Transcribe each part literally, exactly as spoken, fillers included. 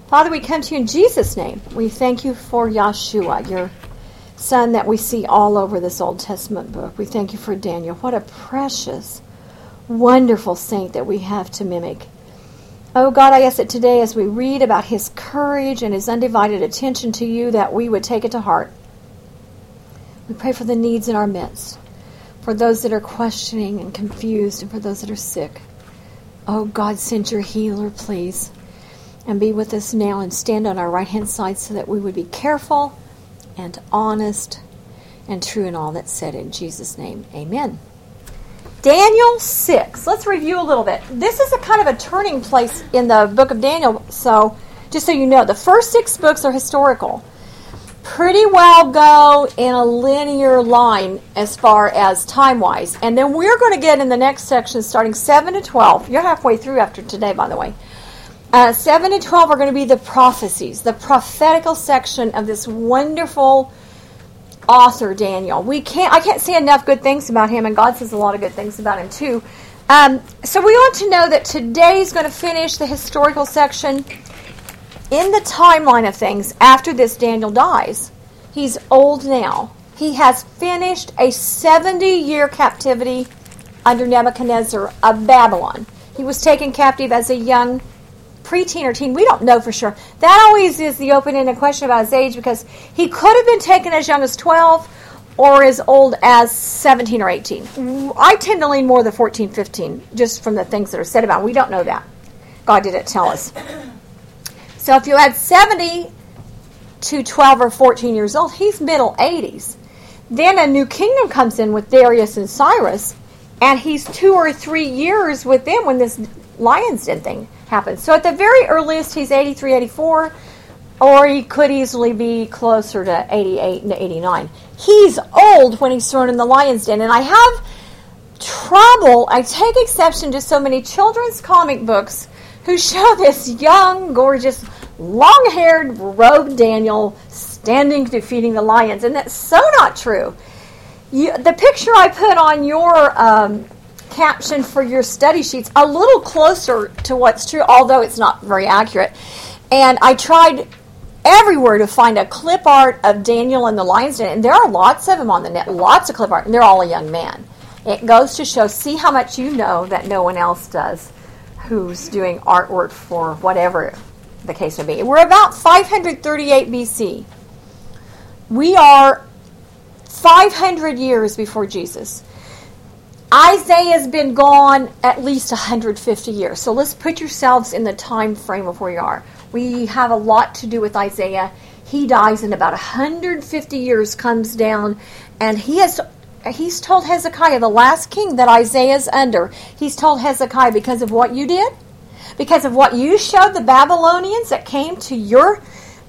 Father, we come to you in Jesus' name. We thank you for Yeshua, your son that we see all over this Old Testament book. We thank you for Daniel. What a precious, wonderful saint that we have to mimic. Oh God, I ask that today as we read about his courage and his undivided attention to you, that we would take it to heart. We pray for the needs in our midst, for those that are questioning and confused, and for those that are sick. Oh God, send your healer, please, and be with us now and stand on our right-hand side so that we would be careful and honest and true in all that's said. In Jesus' name, amen. Daniel six. Let's review a little bit. This is a kind of a turning place in the book of Daniel. So, just so you know, the first six books are historical. Pretty well go in a linear line as far as time-wise. And then we're going to get in the next section starting seven to twelve. You're halfway through after today, by the way. Uh, seven to twelve are going to be the prophecies, the prophetical section of this wonderful author, Daniel. We can't, I can't say enough good things about him, and God says a lot of good things about him too. Um, so we want to know that today is going to finish the historical section in the timeline of things after this Daniel dies. He's old now. He has finished a seventy-year captivity under Nebuchadnezzar of Babylon. He was taken captive as a young preteen or teen. We don't know for sure. That always is the open-ended question about his age, because he could have been taken as young as twelve or as old as seventeen or eighteen. I tend to lean more the fourteen, fifteen, just from the things that are said about him. We don't know that. God didn't tell us. So if you add seventy to twelve or fourteen years old, he's middle eighties. Then a new kingdom comes in with Darius and Cyrus, and he's two or three years with them when this Lion's Den thing happens. So at the very earliest, he's eighty-three, eighty-four, or he could easily be closer to eighty-eight and eighty-nine. He's old when he's thrown in the Lion's Den, and I have trouble, I take exception to so many children's comic books who show this young, gorgeous, long-haired, robed Daniel standing defeating the lions, and that's so not true. You, the picture I put on your um, caption for your study sheets a little closer to what's true, although it's not very accurate. And I tried everywhere to find a clip art of Daniel in the Lion's Den, and there are lots of them on the net, lots of clip art, and they're all a young man. It goes to show, see how much you know that no one else does who's doing artwork for whatever the case may be. We're about five hundred thirty-eight B C. We are five hundred years before Jesus. Isaiah's been gone at least one hundred fifty years. So let's put yourselves in the time frame of where you are. We have a lot to do with Isaiah. He dies in about one hundred fifty years, comes down, and he has he's told Hezekiah, the last king that Isaiah's under, he's told Hezekiah, because of what you did, because of what you showed the Babylonians that came to your,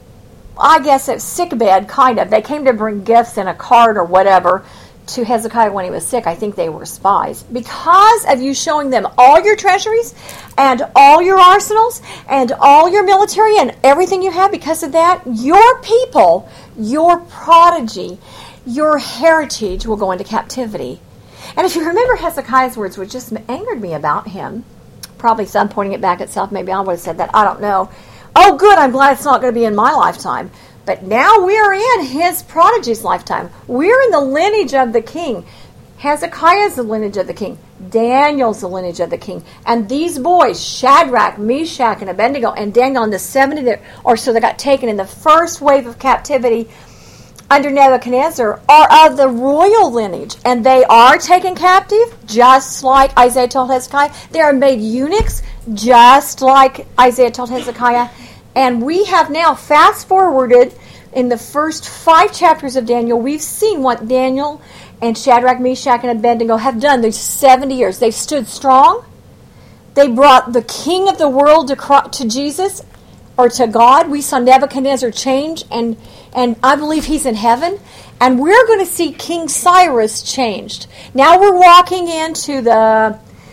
I guess it's sick bed, kind of. They came to bring gifts in a cart or whatever to Hezekiah when he was sick. I think they were spies. Because of you showing them all your treasuries and all your arsenals and all your military and everything you have, because of that, your people, your prodigy, your heritage will go into captivity. And if you remember Hezekiah's words, which just angered me about him, probably some pointing it back at self, maybe I would have said that, I don't know. Oh, good, I'm glad it's not going to be in my lifetime. But now we're in his prodigy's lifetime. We're in the lineage of the king. Hezekiah's the lineage of the king. Daniel's the lineage of the king. And these boys, Shadrach, Meshach, and Abednego, and Daniel, and the seventy that, or so that got taken in the first wave of captivity under Nebuchadnezzar, are of the royal lineage. And they are taken captive, just like Isaiah told Hezekiah. They are made eunuchs, just like Isaiah told Hezekiah. And we have now fast-forwarded in the first five chapters of Daniel. We've seen what Daniel and Shadrach, Meshach, and Abednego have done these seventy years. They've stood strong. They brought the king of the world to, to Jesus, or to God. We saw Nebuchadnezzar change, and, and I believe he's in heaven. And we're going to see King Cyrus changed. Now we're walking into the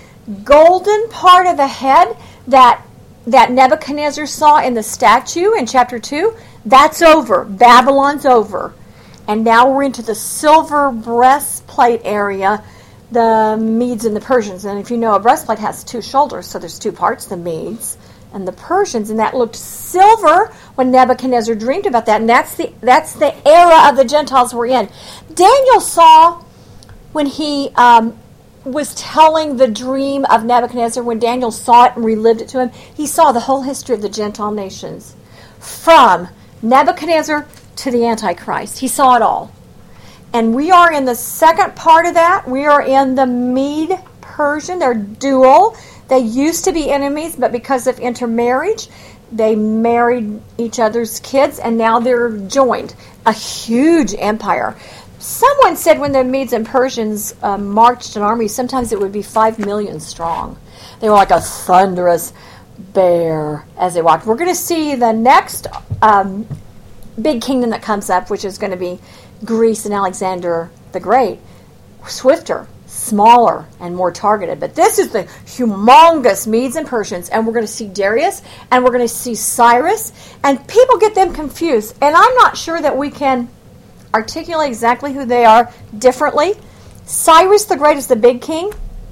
golden part of the head that that Nebuchadnezzar saw in the statue in chapter two. That's over. Babylon's over. And now we're into the silver breastplate area, the Medes and the Persians. And if you know, a breastplate has two shoulders, so there's two parts, the Medes and the Persians, and that looked silver when Nebuchadnezzar dreamed about that, and that's the that's the era of the Gentiles we're in. Daniel saw when he um, was telling the dream of Nebuchadnezzar, when Daniel saw it and relived it to him, he saw the whole history of the Gentile nations from Nebuchadnezzar to the Antichrist. He saw it all. And we are in the second part of that. We are in the Mede-Persian. They're dual. They used to be enemies, but because of intermarriage, they married each other's kids, and now they're joined. A huge empire. Someone said when the Medes and Persians um, marched an army, sometimes it would be five million strong. They were like a thunderous bear as they walked. We're going to see the next um, big kingdom that comes up, which is going to be Greece and Alexander the Great. Swifter, smaller, and more targeted. But this is the humongous Medes and Persians, and we're going to see Darius, and we're going to see Cyrus, and people get them confused. And I'm not sure that we can articulate exactly who they are differently. Cyrus the Great is the big king.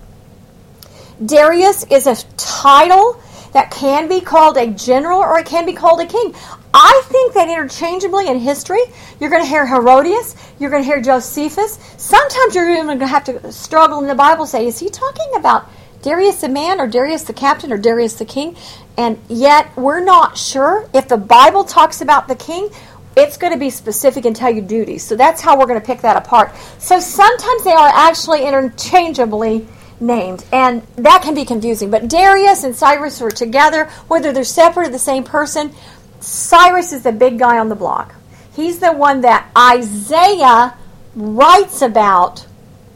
Darius is a title that can be called a general or it can be called a king. I think that interchangeably in history, you're going to hear Herodias, you're going to hear Josephus. Sometimes you're even going to have to struggle in the Bible, say, is he talking about Darius the man or Darius the captain or Darius the king? And yet we're not sure. If the Bible talks about the king, it's going to be specific and tell you duties. So that's how we're going to pick that apart. So sometimes they are actually interchangeably named, and that can be confusing. But Darius and Cyrus are together, whether they're separate or the same person. Cyrus is the big guy on the block. He's the one that Isaiah writes about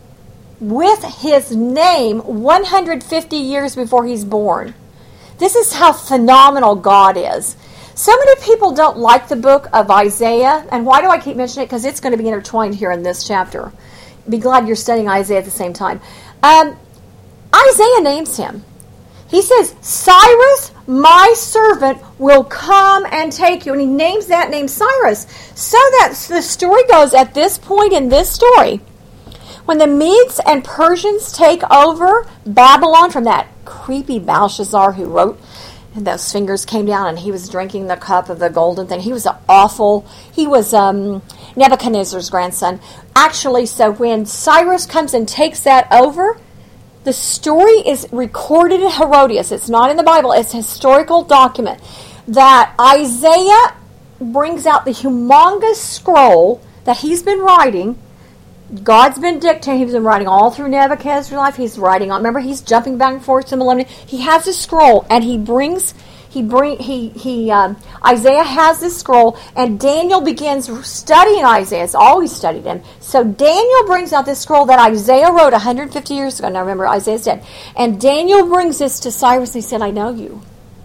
with his name one hundred fifty years before he's born. This is how phenomenal God is. So many people don't like the book of Isaiah. And why do I keep mentioning it? Because it's going to be intertwined here in this chapter. Be glad you're studying Isaiah at the same time. Um, Isaiah names him. He says, Cyrus, my servant, will come and take you. And he names that name Cyrus. So that the story goes at this point in this story, when the Medes and Persians take over Babylon from that creepy Belshazzar who wrote, and those fingers came down and he was drinking the cup of the golden thing. He was an awful, he was um, Nebuchadnezzar's grandson. Actually, so when Cyrus comes and takes that over, the story is recorded in Herodias. It's not in the Bible. It's a historical document that Isaiah brings out the humongous scroll that he's been writing. God's been dictating. He's been writing all through Nebuchadnezzar's life. He's writing on. Remember, he's jumping back and forth to the millennium. He has a scroll, and he brings. He bring. He he. Um, Isaiah has this scroll, and Daniel begins studying Isaiah. It's always studied him. So Daniel brings out this scroll that Isaiah wrote one hundred fifty years ago. Now remember, Isaiah's dead, and Daniel brings this to Cyrus. And he said, "I know you.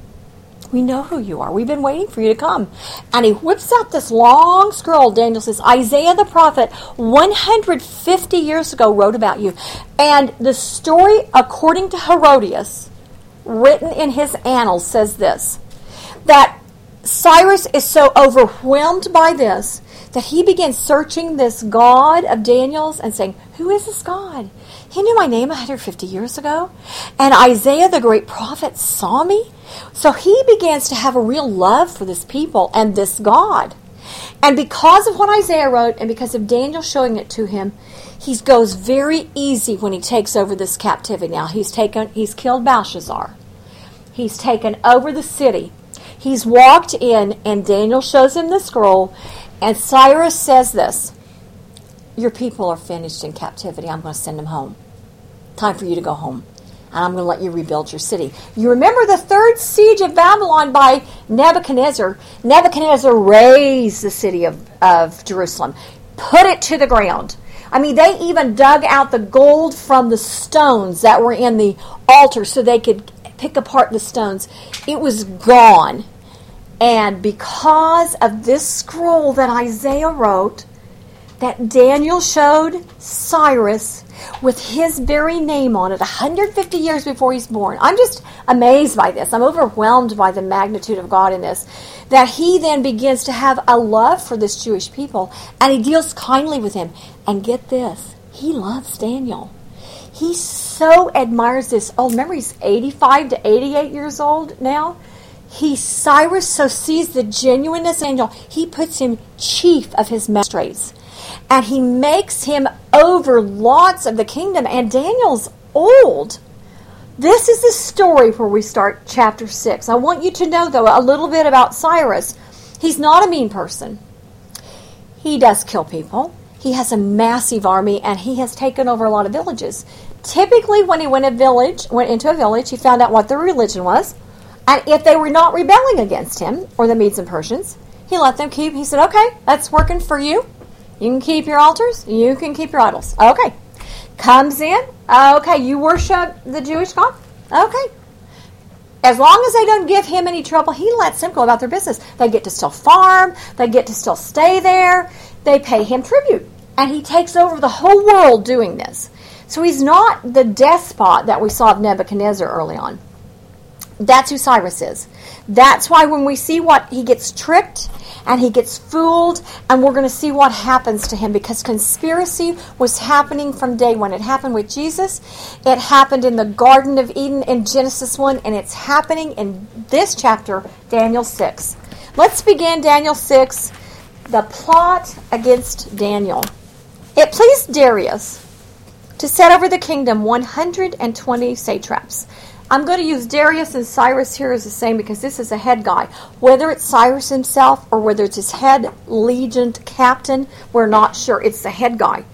We know who you are. We've been waiting for you to come." And he whips out this long scroll. Daniel says, Isaiah the prophet, one hundred fifty years ago, wrote about you. And the story, according to Herodias, written in his annals, says this, that Cyrus is so overwhelmed by this that he begins searching this God of Daniel's and saying, who is this God? He knew my name one hundred fifty years ago. And Isaiah the great prophet saw me. So he begins to have a real love for this people and this God. And because of what Isaiah wrote and because of Daniel showing it to him, he goes very easy when he takes over this captivity. Now, he's taken, he's killed Belshazzar. He's taken over the city. He's walked in, and Daniel shows him the scroll, and Cyrus says this, your people are finished in captivity. I'm going to send them home. Time for you to go home. And I'm going to let you rebuild your city. You remember the third siege of Babylon by Nebuchadnezzar. Nebuchadnezzar razed the city of, of Jerusalem, put it to the ground. I mean, they even dug out the gold from the stones that were in the altar so they could pick apart the stones. It was gone. And because of this scroll that Isaiah wrote, that Daniel showed Cyrus with his very name on it one hundred fifty years before he's born. I'm just amazed by this. I'm overwhelmed by the magnitude of God in this. That he then begins to have a love for this Jewish people, and he deals kindly with him. And get this, he loves Daniel. He so admires this. Oh, remember, he's eighty-five to eighty-eight years old now. he, Cyrus, so sees the genuineness of Daniel, he puts him chief of his magistrates. And he makes him over lots of the kingdom. And Daniel's old. This is the story where we start chapter six. I want you to know, though, a little bit about Cyrus. He's not a mean person. He does kill people. He has a massive army, and he has taken over a lot of villages. Typically, when he went a village, went into a village, he found out what their religion was. And if they were not rebelling against him, or the Medes and Persians, he let them keep. He said, okay, that's working for you. You can keep your altars. You can keep your idols. Okay. Comes in. Okay, you worship the Jewish God? Okay. As long as they don't give him any trouble, he lets them go about their business. They get to still farm. They get to still stay there. They pay him tribute. And he takes over the whole world doing this. So he's not the despot that we saw of Nebuchadnezzar early on. That's who Cyrus is. That's why when we see what he gets tricked and he gets fooled, and we're going to see what happens to him, because conspiracy was happening from day one. It happened with Jesus. It happened in the Garden of Eden in Genesis one, and it's happening in this chapter, Daniel six. Let's begin Daniel six, the plot against Daniel. It pleased Darius to set over the kingdom one hundred twenty satraps. I'm going to use Darius and Cyrus here as the same because this is a head guy. Whether it's Cyrus himself or whether it's his head legion captain, we're not sure. It's the head guy.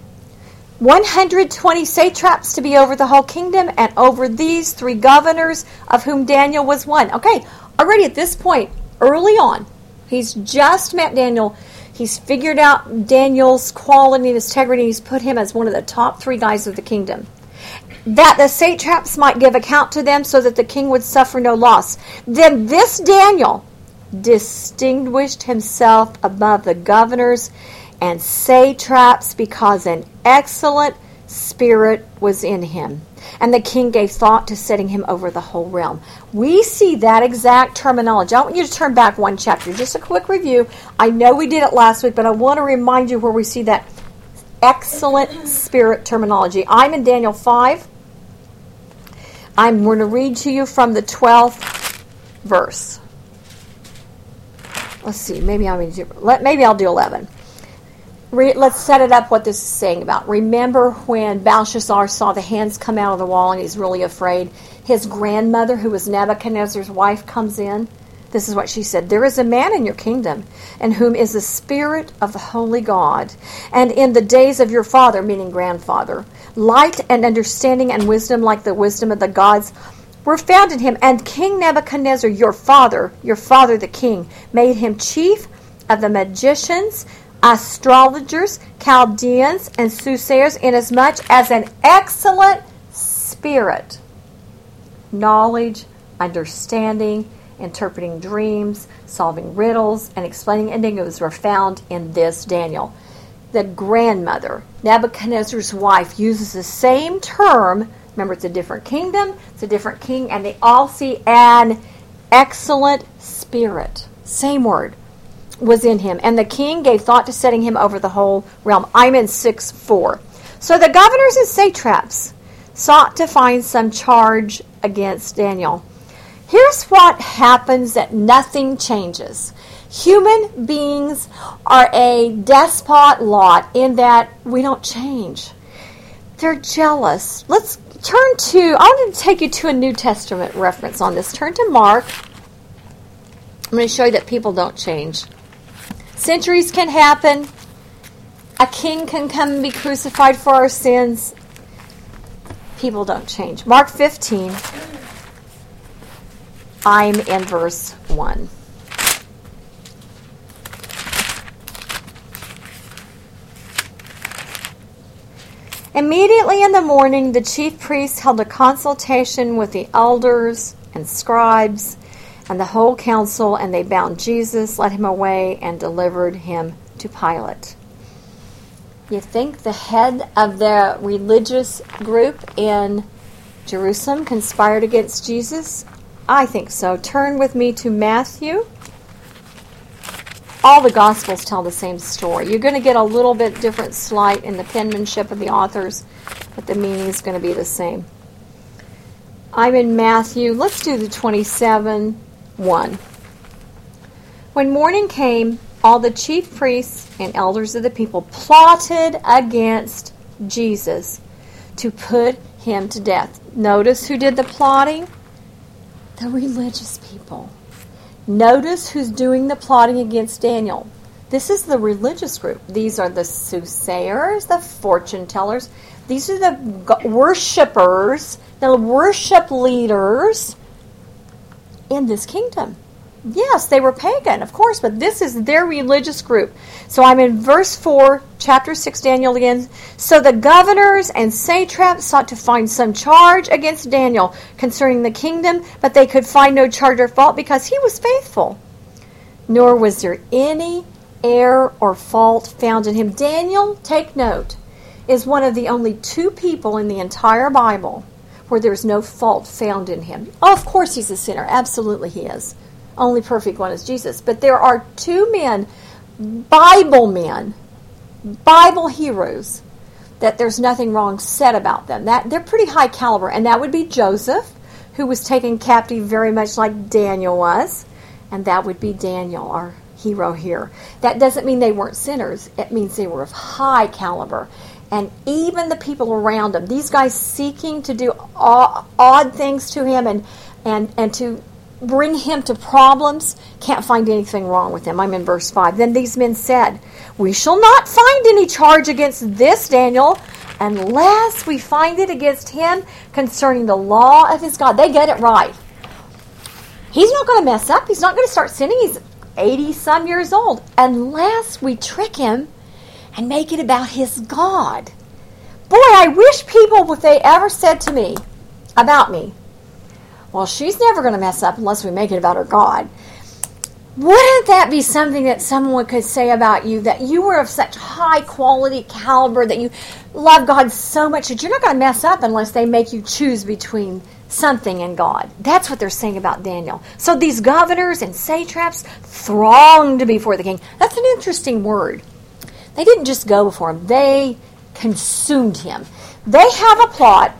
one hundred twenty satraps to be over the whole kingdom, and over these three governors, of whom Daniel was one. Okay, already at this point, early on, he's just met Daniel. He's figured out Daniel's quality and integrity. He's put him as one of the top three guys of the kingdom. That the satraps might give account to them so that the king would suffer no loss. Then this Daniel distinguished himself above the governors and satraps because an excellent spirit was in him. And the king gave thought to setting him over the whole realm. We see that exact terminology. I want you to turn back one chapter. Just a quick review. I know we did it last week, but I want to remind you where we see that excellent spirit terminology. I'm in Daniel five. I'm going to read to you from the twelfth verse. Let's see. Maybe I'm going to do, let, maybe I'll do eleven. Re, let's set it up what this is saying about. Remember when Belshazzar saw the hands come out of the wall and he's really afraid? His grandmother, who was Nebuchadnezzar's wife, comes in. This is what she said. There is a man in your kingdom, in whom is the spirit of the holy God. And in the days of your father, meaning grandfather, light and understanding and wisdom like the wisdom of the gods were found in him. And King Nebuchadnezzar, your father, your father the king, made him chief of the magicians, astrologers, Chaldeans, and soothsayers, inasmuch as an excellent spirit, knowledge, understanding, interpreting dreams, solving riddles, and explaining enigmas were found in this Daniel. The grandmother, Nebuchadnezzar's wife, uses the same term. Remember, it's a different kingdom, it's a different king, and they all see an excellent spirit. Same word was in him. And the king gave thought to setting him over the whole realm. I'm in six four. So the governors and satraps sought to find some charge against Daniel. Here's what happens that nothing changes. Human beings are a despot lot in that we don't change. They're jealous. Let's turn to, I want to take you to a New Testament reference on this. Turn to Mark. I'm going to show you that people don't change. Centuries can happen. A king can come and be crucified for our sins. People don't change. Mark fifteen. I'm in verse one. Immediately in the morning, the chief priests held a consultation with the elders and scribes and the whole council, and they bound Jesus, led him away, and delivered him to Pilate. You think the head of the religious group in Jerusalem conspired against Jesus? I think so. Turn with me to Matthew. All the Gospels tell the same story. You're going to get a little bit different slight in the penmanship of the authors, but the meaning is going to be the same. I'm in Matthew. Let's do the twenty-seven one. When morning came, all the chief priests and elders of the people plotted against Jesus to put him to death. Notice who did the plotting? The religious people. Notice who's doing the plotting against Daniel. This is the religious group. These are the soothsayers, the fortune tellers. These are the worshipers, the worship leaders in this kingdom. Yes, they were pagan, of course, but this is their religious group. So I'm in verse four, chapter six, Daniel again. So the governors and satraps sought to find some charge against Daniel concerning the kingdom, but they could find no charge or fault because he was faithful. Nor was there any error or fault found in him. Daniel, take note, is one of the only two people in the entire Bible where there's no fault found in him. Oh, of course he's a sinner. Absolutely he is. Only perfect one is Jesus. But there are two men, Bible men, Bible heroes, that there's nothing wrong said about them. That they're pretty high caliber. And that would be Joseph, who was taken captive very much like Daniel was. And that would be Daniel, our hero here. That doesn't mean they weren't sinners. It means they were of high caliber. And even the people around him, these guys seeking to do odd things to him and, and, and to bring him to problems, can't find anything wrong with him. I'm in verse five. Then these men said, "We shall not find any charge against this Daniel unless we find it against him concerning the law of his God." They get it right. He's not going to mess up. He's not going to start sinning. He's eighty-some years old unless we trick him and make it about his God. Boy, I wish people, if they ever said to me, about me, well, she's never going to mess up unless we make it about her God. Wouldn't that be something that someone could say about you, that you were of such high quality caliber, that you love God so much that you're not going to mess up unless they make you choose between something and God? That's what they're saying about Daniel. So these governors and satraps thronged before the king. That's an interesting word. They didn't just go before him. They consumed him. They have a plot,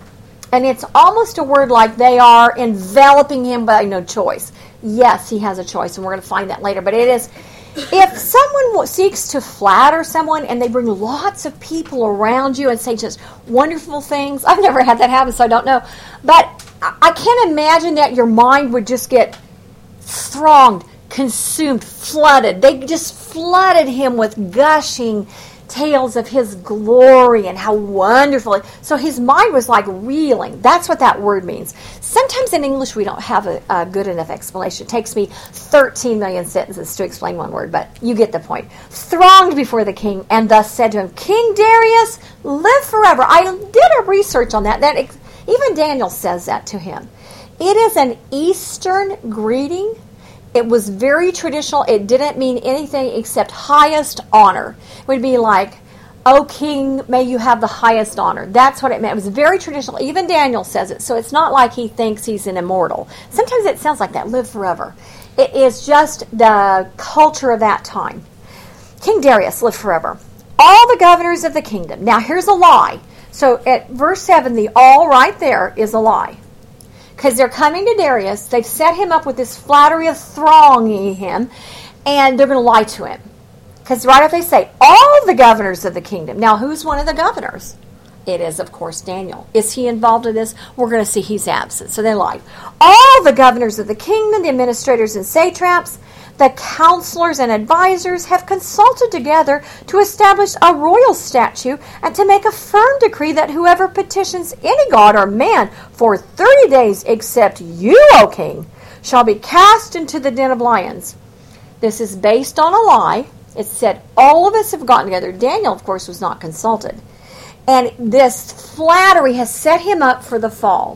and it's almost a word like they are enveloping him by no choice. Yes, he has a choice, and we're going to find that later. But it is, if someone seeks to flatter someone and they bring lots of people around you and say just wonderful things, I've never had that happen, so I don't know. But I can't imagine that your mind would just get thronged, consumed, flooded. They just flooded him with gushing tales of his glory and how wonderful. So his mind was like reeling. That's what that word means. Sometimes in English we don't have a, a good enough explanation. It takes me thirteen million sentences to explain one word, but you get the point. Thronged before the king and thus said to him, "King Darius, live forever." I did a research on that. That even Daniel says that to him. It is an Eastern greeting. It was very traditional. It didn't mean anything except highest honor. It would be like, "O king, may you have the highest honor." That's what it meant. It was very traditional. Even Daniel says it. So it's not like he thinks he's an immortal. Sometimes it sounds like that, live forever. It is just the culture of that time. King Darius, live forever. All the governors of the kingdom. Now here's a lie. So at verse seven, the all right there is a lie. Because they're coming to Darius, they've set him up with this flattery of thronging him, and they're going to lie to him. Because right after they say, all the governors of the kingdom. Now, who's one of the governors? It is, of course, Daniel. Is he involved in this? We're going to see he's absent. So they lied. All the governors of the kingdom, the administrators and satraps, the counselors and advisors have consulted together to establish a royal statute and to make a firm decree that whoever petitions any god or man for thirty days except you, O king, shall be cast into the den of lions. This is based on a lie. It said all of us have gotten together. Daniel, of course, was not consulted. And this flattery has set him up for the fall.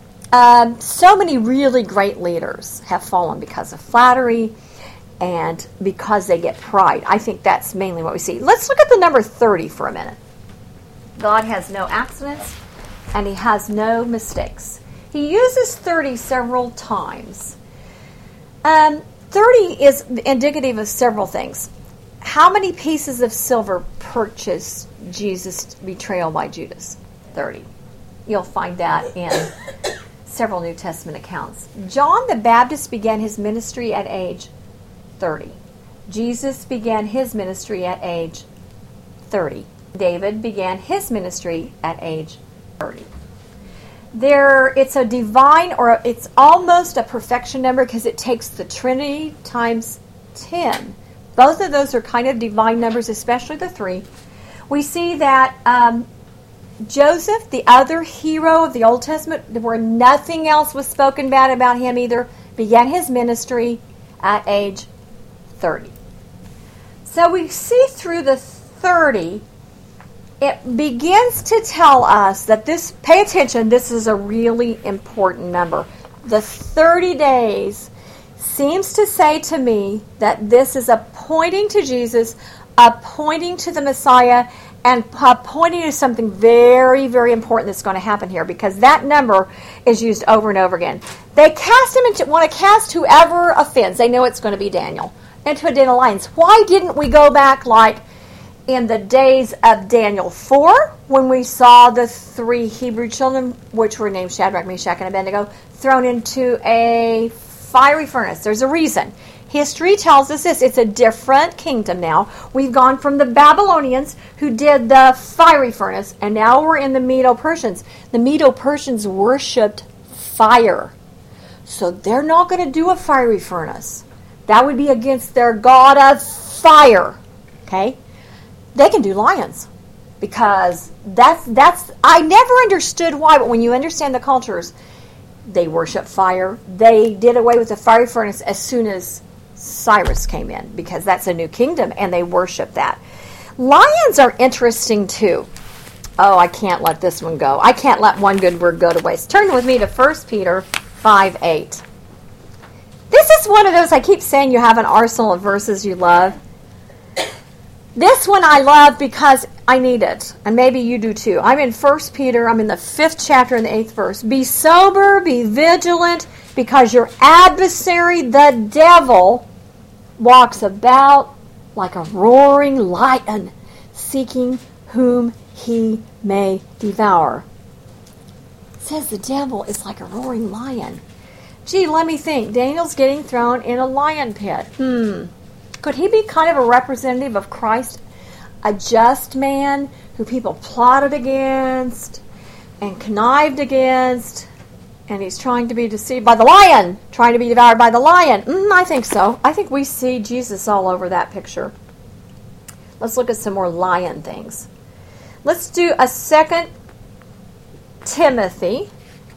Um, so many really great leaders have fallen because of flattery and because they get pride. I think that's mainly what we see. Let's look at the number thirty for a minute. God has no accidents, and he has no mistakes. He uses thirty several times. Um, thirty is indicative of several things. How many pieces of silver purchased Jesus' betrayal by Judas? thirty. You'll find that in several New Testament accounts. John the Baptist began his ministry at age thirty. Jesus began his ministry at age thirty. David began his ministry at age thirty. There, it's a divine, or it's almost a perfection number because it takes the Trinity times ten. Both of those are kind of divine numbers, especially the three. We see that um, Joseph, the other hero of the Old Testament, where nothing else was spoken bad about him either, began his ministry at age thirty. So we see through the thirty, it begins to tell us that this, pay attention, this is a really important number. The thirty days seems to say to me that this is a pointing to Jesus, a pointing to the Messiah, and a pointing to something very, very important that's going to happen here, because that number is used over and over again. They cast him into, want to cast whoever offends. They know it's going to be Daniel, into a den of lions. Why didn't we go back like in the days of Daniel four, when we saw the three Hebrew children, which were named Shadrach, Meshach, and Abednego, thrown into a fiery furnace? There's a reason. History tells us this. It's a different kingdom now. We've gone from the Babylonians, who did the fiery furnace, and now we're in the Medo-Persians. The Medo-Persians worshipped fire. So they're not going to do a fiery furnace. That would be against their god of fire. Okay? They can do lions, because that's that's I never understood why, but when you understand the cultures, they worship fire. They did away with the fiery furnace as soon as Cyrus came in, because that's a new kingdom and they worship that. Lions are interesting too. Oh, I can't let this one go. I can't let one good word go to waste. Turn with me to First Peter five eight. This is one of those, I keep saying you have an arsenal of verses you love. This one I love because I need it, and maybe you do too. I'm in First Peter, I'm in the fifth chapter and the eighth verse. Be sober, be vigilant, because your adversary, the devil, walks about like a roaring lion, seeking whom he may devour. It says the devil is like a roaring lion. Gee, let me think. Daniel's getting thrown in a lion pit. Hmm. Could he be kind of a representative of Christ, a just man who people plotted against and connived against, and he's trying to be deceived by the lion, trying to be devoured by the lion? Mm, I think so. I think we see Jesus all over that picture. Let's look at some more lion things. Let's do a Second Timothy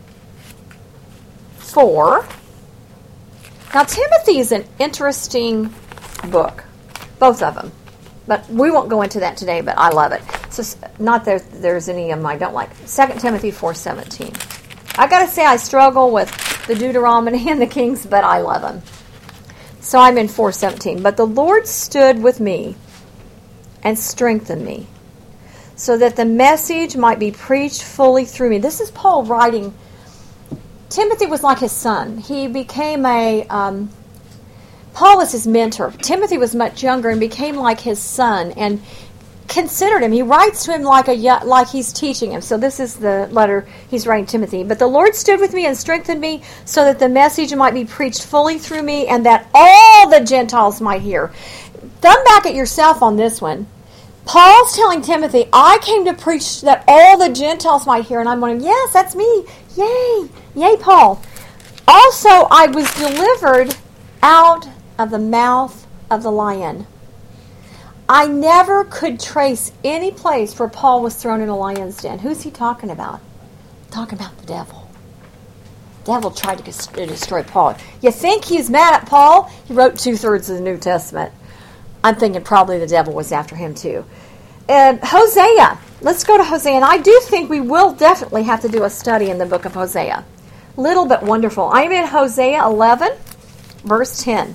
four. Now, Timothy is an interesting book, both of them, but we won't go into that today, but I love it. So not that there's any of them I don't like. Second Timothy four seventeen. I gotta say I struggle with the Deuteronomy and the Kings, but I love them. So I'm in four seventeen. But the Lord stood with me and strengthened me, so that the message might be preached fully through me. This is Paul writing. Timothy was like his son. He became a um, Paul was his mentor. Timothy was much younger and became like his son and considered him. He writes to him like a like he's teaching him. So this is the letter he's writing to Timothy. But the Lord stood with me and strengthened me, so that the message might be preached fully through me, and that all the Gentiles might hear. Thumb back at yourself on this one. Paul's telling Timothy, I came to preach that all the Gentiles might hear. And I'm going, yes, that's me. Yay. Yay, Paul. Also, I was delivered out of the mouth of the lion. I never could trace any place where Paul was thrown in a lion's den. Who's he talking about? Talking about the devil. The devil tried to destroy Paul. You think he's mad at Paul? He wrote two-thirds of the New Testament. I'm thinking probably the devil was after him too. And Hosea. Let's go to Hosea. And I do think we will definitely have to do a study in the book of Hosea. Little but wonderful. I'm in Hosea eleven, verse ten.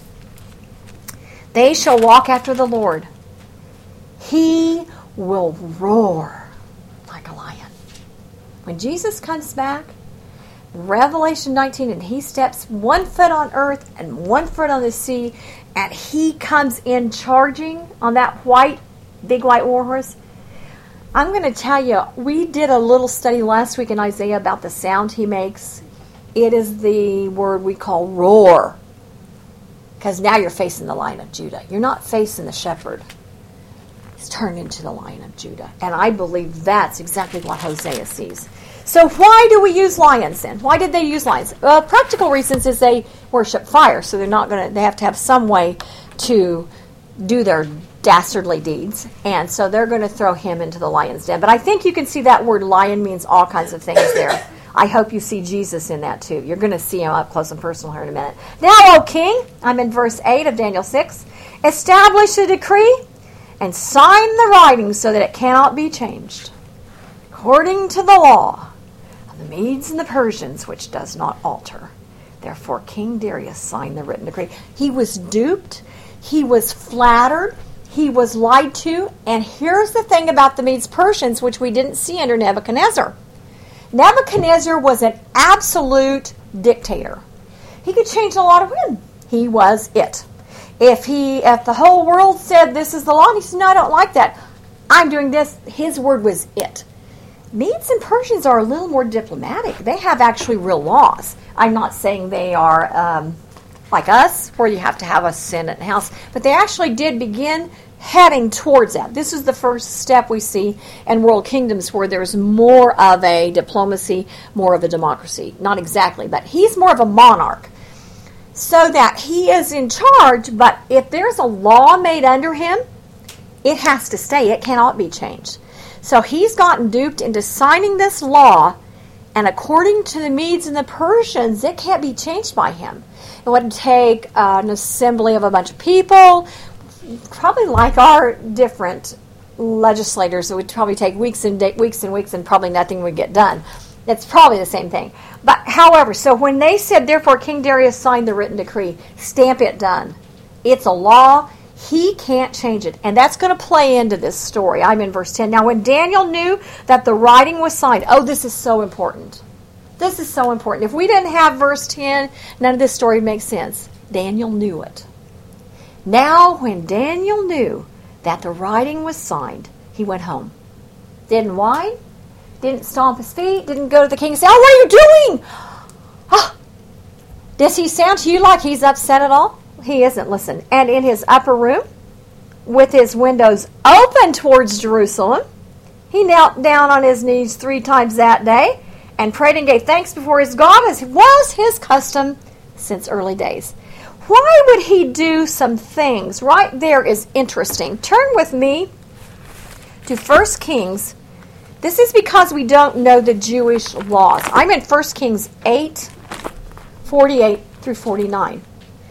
They shall walk after the Lord. He will roar like a lion. When Jesus comes back, Revelation nineteen, and he steps one foot on earth and one foot on the sea, and he comes in charging on that white, big white war horse. I'm going to tell you, we did a little study last week in Isaiah about the sound he makes. It is the word we call roar. Because now you're facing the Lion of Judah. You're not facing the shepherd. He's turned into the Lion of Judah. And I believe that's exactly what Hosea sees. So why do we use lions then? Why did they use lions? Well, practical reasons is they worship fire, so they're not going to. They have to have some way to do their dastardly deeds, and so they're going to throw him into the lion's den. But I think you can see that word lion means all kinds of things there. I hope you see Jesus in that too. You're going to see him up close and personal here in a minute. Now, O king, I'm in verse eight of Daniel six, establish a decree and sign the writing so that it cannot be changed, according to the law of the Medes and the Persians, which does not alter. Therefore, King Darius signed the written decree. He was duped. He was flattered. He was lied to. And here's the thing about the Medes Persians, which we didn't see under Nebuchadnezzar. Nebuchadnezzar was an absolute dictator. He could change the law to him. He was it. If he, if the whole world said this is the law, and he said, no, I don't like that, I'm doing this, his word was it. Medes and Persians are a little more diplomatic. They have actually real laws. I'm not saying they are um, like us, where you have to have a Senate and House, but they actually did begin heading towards that. This is the first step we see in world kingdoms where there's more of a diplomacy, more of a democracy. Not exactly, but he's more of a monarch. So that he is in charge, but if there's a law made under him, it has to stay. It cannot be changed. So he's gotten duped into signing this law, and according to the Medes and the Persians, it can't be changed by him. It would take uh, an assembly of a bunch of people, probably like our different legislators. It would probably take weeks and day, weeks and weeks, and probably nothing would get done. It's probably the same thing. But however, so when they said, therefore King Darius signed the written decree, stamp it done. It's a law. He can't change it. And that's going to play into this story. I'm in verse ten. Now when Daniel knew that the writing was signed, oh, this is so important. This is so important. If we didn't have verse ten, none of this story makes sense. Daniel knew it. Now when Daniel knew that the writing was signed, he went home. Didn't whine. Didn't stomp his feet. Didn't go to the king and say, oh, what are you doing? Oh. Does he sound to you like he's upset at all? He isn't. Listen. And in his upper room, with his windows open towards Jerusalem, he knelt down on his knees three times that day and prayed and gave thanks before his God, as was his custom since early days. Why would he do some things? Right there is interesting. Turn with me to First Kings. This is because we don't know the Jewish laws. I'm in First Kings eight, forty-eight through forty-nine.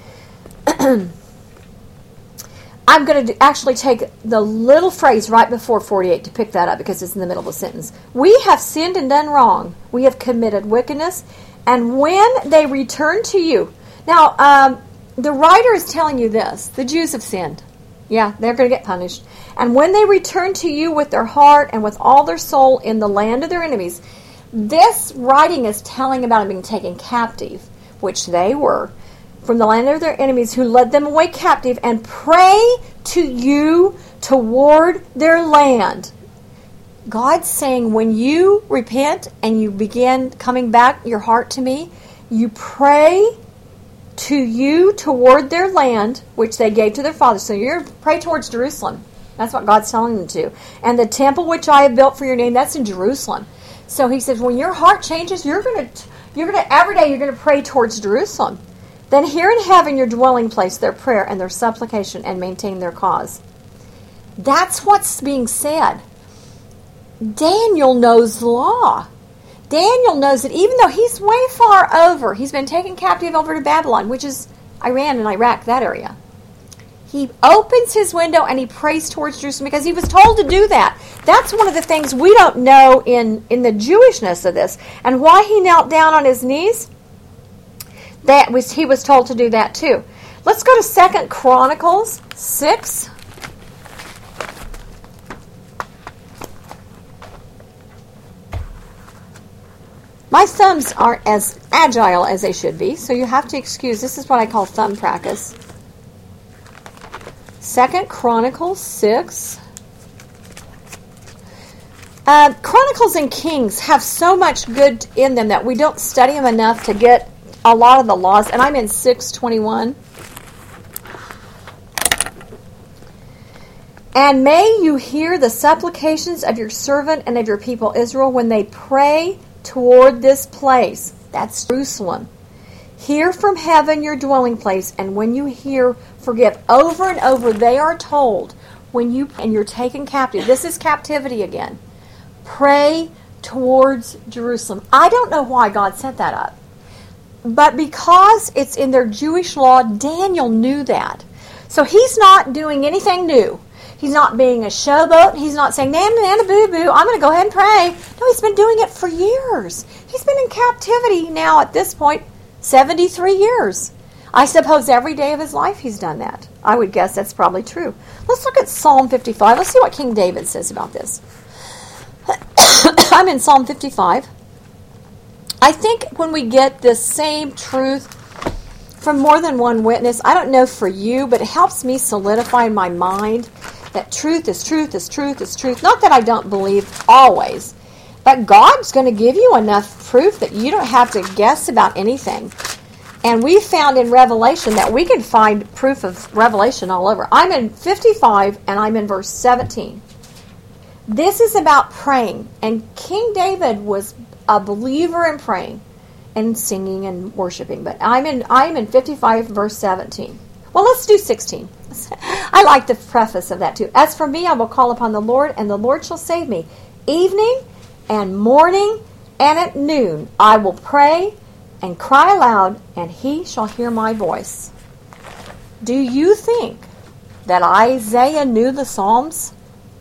I'm going to actually take the little phrase right before forty-eight to pick that up because it's in the middle of the sentence. We have sinned and done wrong. We have committed wickedness. And when they return to you. Now, um, the writer is telling you this. The Jews have sinned. Yeah, they're going to get punished. And when they return to you with their heart and with all their soul in the land of their enemies, this writing is telling about them being taken captive, which they were, from the land of their enemies who led them away captive, and pray to you toward their land. God's saying when you repent and you begin coming back your heart to me, you pray to you toward their land, which they gave to their fathers. So you're pray towards Jerusalem. That's what God's telling them to. And the temple which I have built for your name, that's in Jerusalem. So he says, when your heart changes, you're going to, you're going to every day you're going to pray towards Jerusalem. Then hear in heaven your dwelling place, their prayer and their supplication, and maintain their cause. That's what's being said. Daniel knows the law. Daniel knows that even though he's way far over, he's been taken captive over to Babylon, which is Iran and Iraq, that area. He opens his window and he prays towards Jerusalem because he was told to do that. That's one of the things we don't know in, in the Jewishness of this. And why he knelt down on his knees, that was he was told to do that too. Let's go to Second Chronicles six. My thumbs aren't as agile as they should be, so you have to excuse. This is what I call thumb practice. Second Chronicles six. Uh, Chronicles and Kings have so much good in them that we don't study them enough to get a lot of the laws. And I'm in six twenty-one. And may you hear the supplications of your servant and of your people Israel when they pray toward this place. That's Jerusalem. Hear from heaven your dwelling place, and when you hear, forgive. Over and over they are told, when you and you're taken captive. This is captivity again. Pray towards Jerusalem. I don't know why God set that up. But because it's in their Jewish law, Daniel knew that. So he's not doing anything new. He's not being a showboat. He's not saying, Nana, Nana, boo, boo, I'm going to go ahead and pray. No, he's been doing it for years. He's been in captivity now at this point, seventy-three years. I suppose every day of his life he's done that. I would guess that's probably true. Let's look at Psalm fifty-five. Let's see what King David says about this. I'm in Psalm fifty-five. I think when we get this same truth from more than one witness, I don't know for you, but it helps me solidify in my mind that truth is truth is truth is truth. Not that I don't believe always, but God's going to give you enough proof that you don't have to guess about anything. And we found in Revelation that we can find proof of Revelation all over. I'm in fifty-five and I'm in verse seventeen. This is about praying. And King David was a believer in praying and singing and worshiping. But I'm in I'm in fifty-five verse seventeen. Well, let's do sixteen. I like the preface of that too. As for me, I will call upon the Lord, and the Lord shall save me. Evening and morning and at noon I will pray and cry aloud, and he shall hear my voice. Do you think that Isaiah knew the Psalms?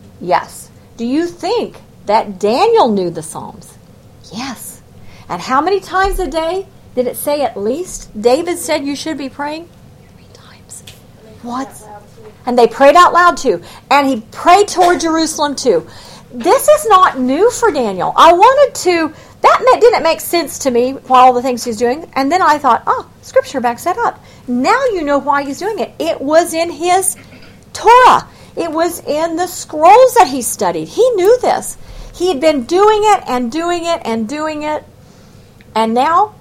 Yes. Do you think that Daniel knew the Psalms? Yes. And how many times a day did it say at least? David said you should be praying? Three times. What? And they prayed out loud too. And he prayed toward Jerusalem too. This is not new for Daniel. I wanted to, that didn't make sense to me while all the things he's doing. And then I thought, oh, Scripture backs that up. Now you know why he's doing it. It was in his Torah. It was in the scrolls that he studied. He knew this. He had been doing it and doing it and doing it. And now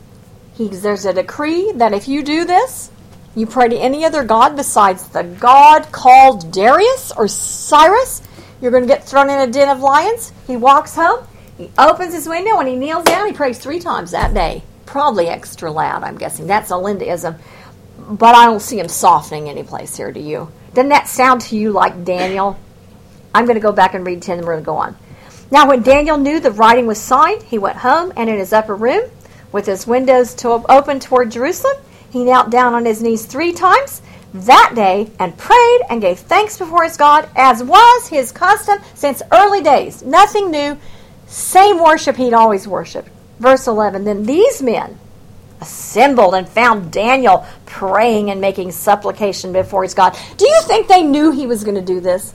he, there's a decree that if you do this, you pray to any other god besides the God called Darius or Cyrus, you're going to get thrown in a den of lions. He walks home, he opens his window, and he kneels down. He prays three times that day. Probably extra loud, I'm guessing. That's a Lindaism. But I don't see him softening any place here, do you? Doesn't that sound to you like Daniel? I'm going to go back and read ten, and we're going to go on. Now, when Daniel knew the writing was signed, he went home, and in his upper room, with his windows to open toward Jerusalem, he knelt down on his knees three times that day and prayed and gave thanks before his God, as was his custom since early days. Nothing new, same worship he'd always worshipped. Verse eleven, then these men assembled and found Daniel praying and making supplication before his God. Do you think they knew he was going to do this?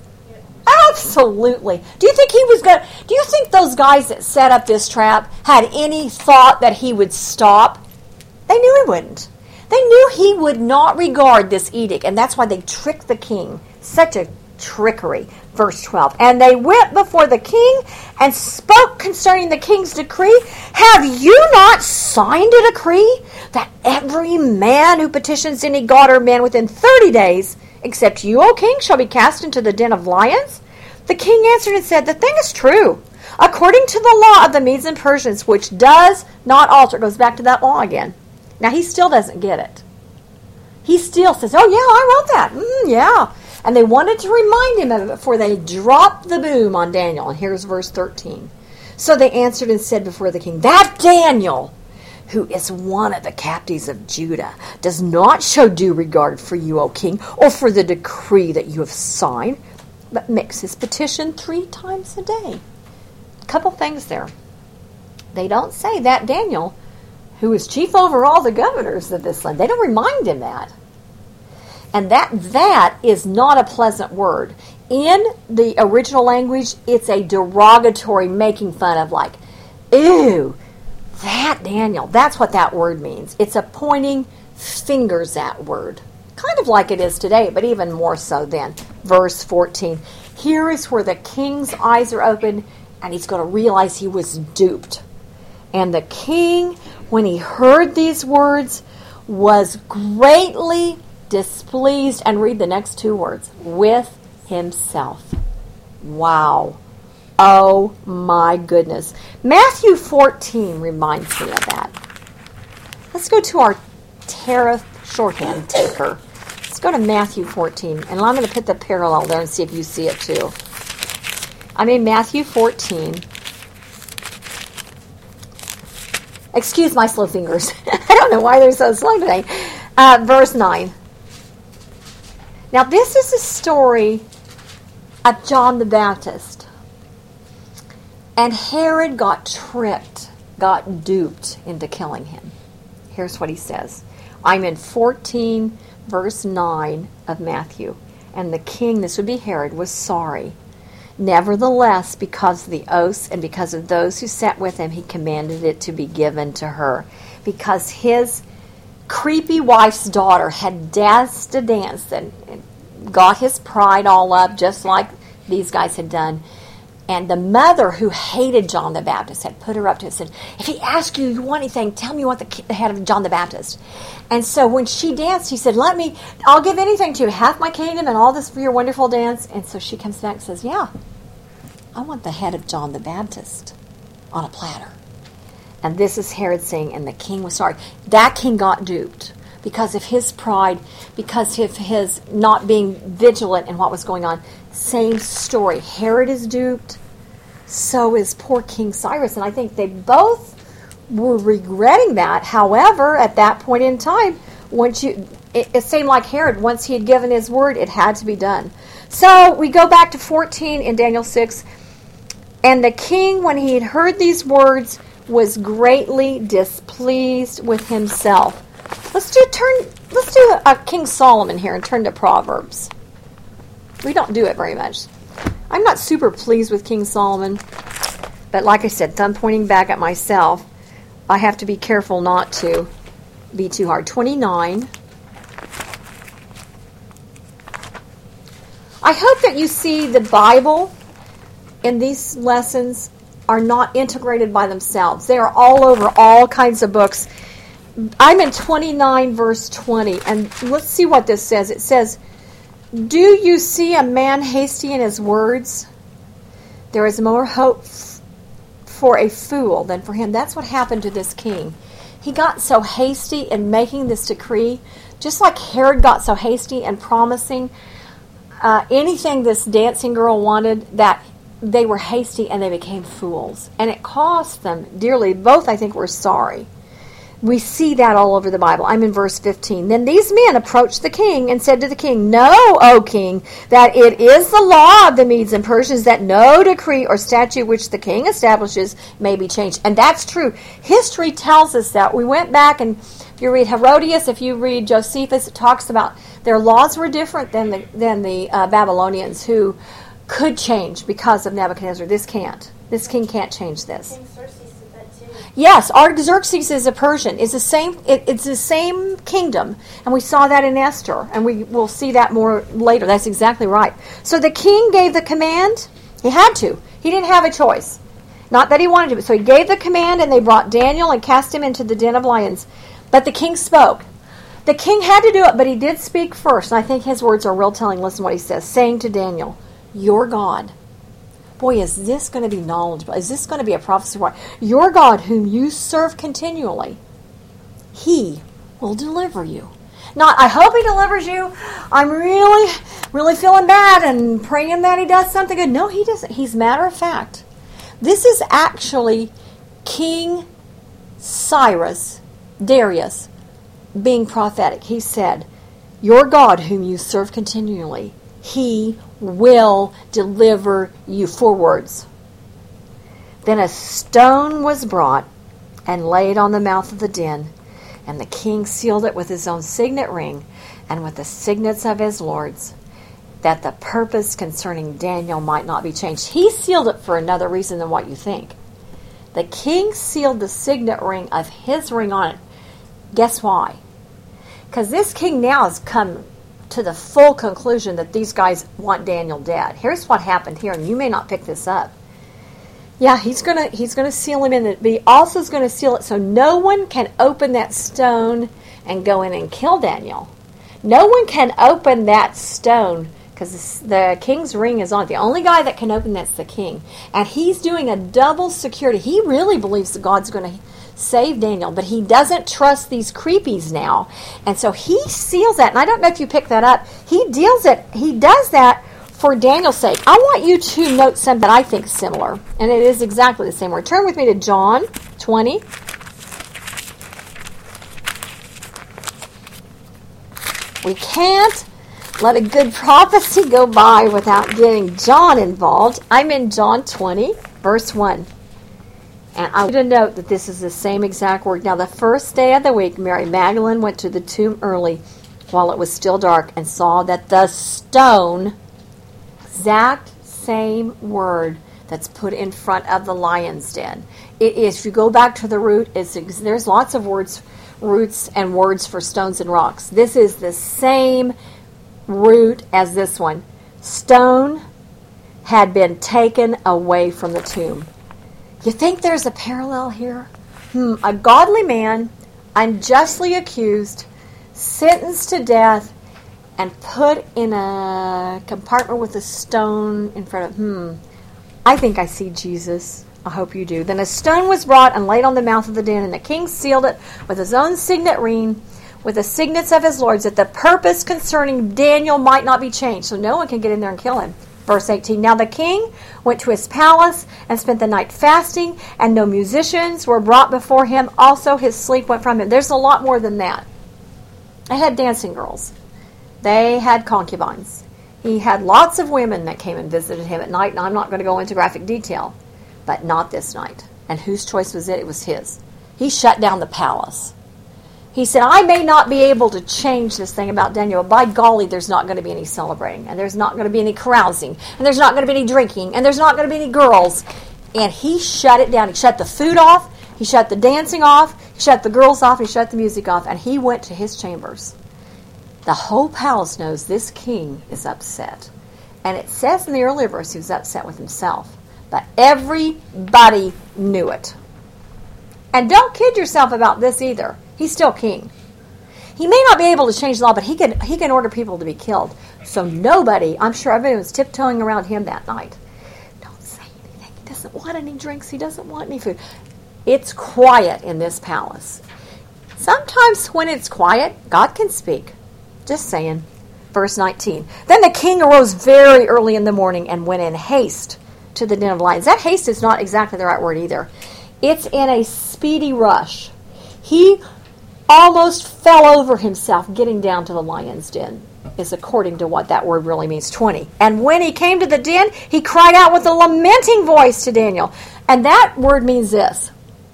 Absolutely. Do you think he was going to, do you think those guys that set up this trap had any thought that he would stop? They knew he wouldn't. They knew he would not regard this edict, and that's why they tricked the king. Such a trickery. Verse twelve. And they went before the king and spoke concerning the king's decree. Have you not signed a decree that every man who petitions any god or man within thirty days, except you, O king, shall be cast into the den of lions? The king answered and said, the thing is true, according to the law of the Medes and Persians, which does not alter. It goes back to that law again. Now, he still doesn't get it. He still says, oh, yeah, I wrote that. Mm, yeah. And they wanted to remind him of it before they dropped the boom on Daniel. And here's verse thirteen. So they answered and said before the king, that Daniel, who is one of the captives of Judah, does not show due regard for you, O king, or for the decree that you have signed, but makes his petition three times a day. A couple things there. They don't say that Daniel, who is chief over all the governors of this land. They don't remind him that. And that that is not a pleasant word. In the original language, it's a derogatory making fun of, like, ew, that Daniel. That's what that word means. It's a pointing fingers at word. Kind of like it is today, but even more so then. Verse fourteen. Here is where the king's eyes are open. and he's going to realize he was duped. And the king, when he heard these words, was greatly displeased. And read the next two words. With himself. Wow. Oh my goodness. Matthew fourteen reminds me of that. Let's go to our tariff shorthand taker. Let's go to Matthew fourteen. And I'm going to put the parallel there and see if you see it too. I'm in Matthew fourteen. Excuse my slow fingers. I don't know why they're so slow today. Uh, verse nine. Now this is a story of John the Baptist. And Herod got tricked, got duped into killing him. Here's what he says. I'm in fourteen, verse nine of Matthew. And the king, this would be Herod, was sorry. Nevertheless, because of the oaths and because of those who sat with him, he commanded it to be given to her. Because his creepy wife's daughter had danced a dance and got his pride all up, just like these guys had done. And the mother who hated John the Baptist had put her up to it and said, if he asks you, you want anything, tell me you want the, the head of John the Baptist. And so when she danced, he said, let me, I'll give anything to you, half my kingdom and all this for your wonderful dance. And so she comes back and says, yeah, I want the head of John the Baptist on a platter. And this is Herod saying, and the king was sorry. That king got duped because of his pride, because of his not being vigilant in what was going on. Same story. Herod is duped. So is poor King Cyrus. And I think they both were regretting that. However, at that point in time, once you, it, it seemed like Herod, once he had given his word, it had to be done. So we go back to fourteen in Daniel six. And the king, when he had heard these words, was greatly displeased with himself. Let's do turn. Let's do a, a King Solomon here and turn to Proverbs. We don't do it very much. I'm not super pleased with King Solomon, but like I said, thumb pointing back at myself, I have to be careful not to be too hard. twenty-nine. I hope that you see the Bible in these lessons are not integrated by themselves. They are all over all kinds of books. I'm in twenty-nine, verse twenty, and let's see what this says. It says, do you see a man hasty in his words? There is more hope f- for a fool than for him. That's what happened to this king. He got so hasty in making this decree, just like Herod got so hasty in promising uh, anything this dancing girl wanted, that they were hasty and they became fools. And it cost them dearly. Both, I think, were sorry. We see that all over the Bible. I'm in verse fifteen. Then these men approached the king and said to the king, know, O king, that it is the law of the Medes and Persians that no decree or statute which the king establishes may be changed. And that's true. History tells us that. We went back, and if you read Herodias, if you read Josephus, it talks about their laws were different than the, than the uh, Babylonians, who could change because of Nebuchadnezzar. This can't. This king can't change this. Yes, Artaxerxes is a Persian. It's the same. It, it's the same kingdom, and we saw that in Esther, and we will see that more later. That's exactly right. So the king gave the command. He had to. He didn't have a choice. Not that he wanted to. So he gave the command, and they brought Daniel and cast him into the den of lions. But the king spoke. The king had to do it, but he did speak first. And I think his words are real telling. Listen to what he says, saying to Daniel, "Your God." Boy, is this going to be knowledgeable? Is this going to be a prophecy? Your God, whom you serve continually, He will deliver you. Not, I hope He delivers you. I'm really, really feeling bad and praying that He does something good. No, He doesn't. He's matter of fact. This is actually King Cyrus, Darius, being prophetic. He said, your God, whom you serve continually, He will deliver you. Four words. Then a stone was brought and laid on the mouth of the den, and the king sealed it with his own signet ring and with the signets of his lords, that the purpose concerning Daniel might not be changed. He sealed it for another reason than what you think. The king sealed the signet ring of his ring on it. Guess why? Because this king now has come to the full conclusion that these guys want Daniel dead. Here's what happened here, and you may not pick this up. Yeah, he's gonna he's gonna seal him in it, but he also is gonna seal it so no one can open that stone and go in and kill Daniel. No one can open that stone because the king's ring is on it. The only guy that can open that's the king, and he's doing a double security. He really believes that God's going to save Daniel, but he doesn't trust these creepies now, and so he seals that. And I don't know if you picked that up. He deals it. He does that for Daniel's sake. I want you to note something that I think is similar, and it is exactly the same word. Turn with me to John twenty. We can't let a good prophecy go by without getting John involved. I'm in John twenty, verse one. And I want you to note that this is the same exact word. Now, the first day of the week, Mary Magdalene went to the tomb early while it was still dark and saw that the stone, exact same word that's put in front of the lion's den. It is, if you go back to the root, it's, there's lots of words, roots and words for stones and rocks. This is the same root as this one. Stone had been taken away from the tomb. You think there's a parallel here? Hmm, a godly man, unjustly accused, sentenced to death, and put in a compartment with a stone in front of Hmm, I think I see Jesus. I hope you do. Then a stone was brought and laid on the mouth of the den, and the king sealed it with his own signet ring, with the signets of his lords, that the purpose concerning Daniel might not be changed. So no one can get in there and kill him. Verse eighteen, now the king went to his palace and spent the night fasting, and no musicians were brought before him. Also his sleep went from him. There's a lot more than that. They had dancing girls. They had concubines. He had lots of women that came and visited him at night, and I'm not going to go into graphic detail, but not this night. And whose choice was it? It was his. He shut down the palace. He said, I may not be able to change this thing about Daniel, but by golly, there's not going to be any celebrating, and there's not going to be any carousing, and there's not going to be any drinking, and there's not going to be any girls. And he shut it down. He shut the food off, he shut the dancing off, he shut the girls off, he shut the music off, and he went to his chambers. The whole palace knows this king is upset. And it says in the earlier verse he was upset with himself. But everybody knew it. And don't kid yourself about this either. He's still king. He may not be able to change the law, but he can he can order people to be killed. So nobody, I'm sure everybody was tiptoeing around him that night. Don't say anything. He doesn't want any drinks. He doesn't want any food. It's quiet in this palace. Sometimes when it's quiet, God can speak. Just saying. Verse nineteen. Then the king arose very early in the morning and went in haste to the den of lions. That haste is not exactly the right word either. It's in a speedy rush. He almost fell over himself getting down to the lion's den, is according to what that word really means. twenty. And when he came to the den, he cried out with a lamenting voice to Daniel. And that word means this.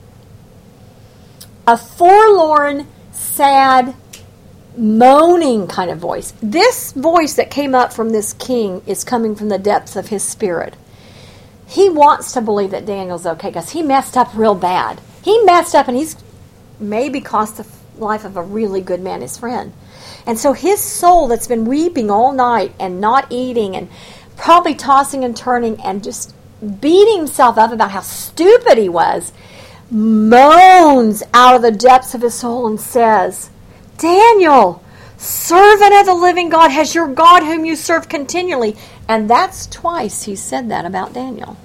A forlorn, sad, moaning kind of voice. This voice that came up from this king is coming from the depths of his spirit. He wants to believe that Daniel's okay because he messed up real bad. He messed up and he's maybe cost the life of a really good man, his friend. And so his soul that's been weeping all night and not eating and probably tossing and turning and just beating himself up about how stupid he was, moans out of the depths of his soul and says, Daniel, servant of the living God, has your God whom you serve continually. And that's twice he said that about Daniel.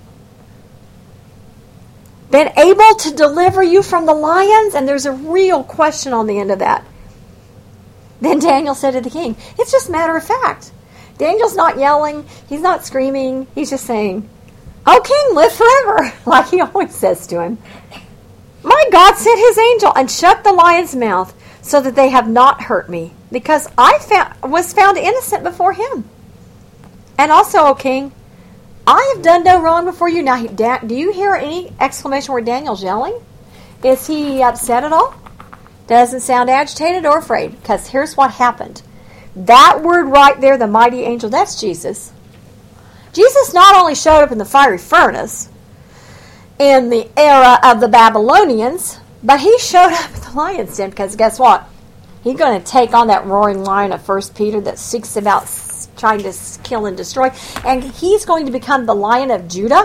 Been able to deliver you from the lions? And there's a real question on the end of that. Then Daniel said to the king, it's just matter of fact. Daniel's not yelling. He's not screaming. He's just saying, oh, king, live forever, like he always says to him. My God sent his angel and shut the lion's mouth so that they have not hurt me, because I found, was found innocent before him. And also, O king, I have done no wrong before you. Now, do you hear any exclamation where Daniel's yelling? Is he upset at all? Doesn't sound agitated or afraid, because here's what happened. That word right there, the mighty angel, that's Jesus. Jesus not only showed up in the fiery furnace in the era of the Babylonians, but he showed up at the lion's den, because guess what? He's going to take on that roaring lion of First Peter that seeks about trying to kill and destroy, and he's going to become the Lion of Judah,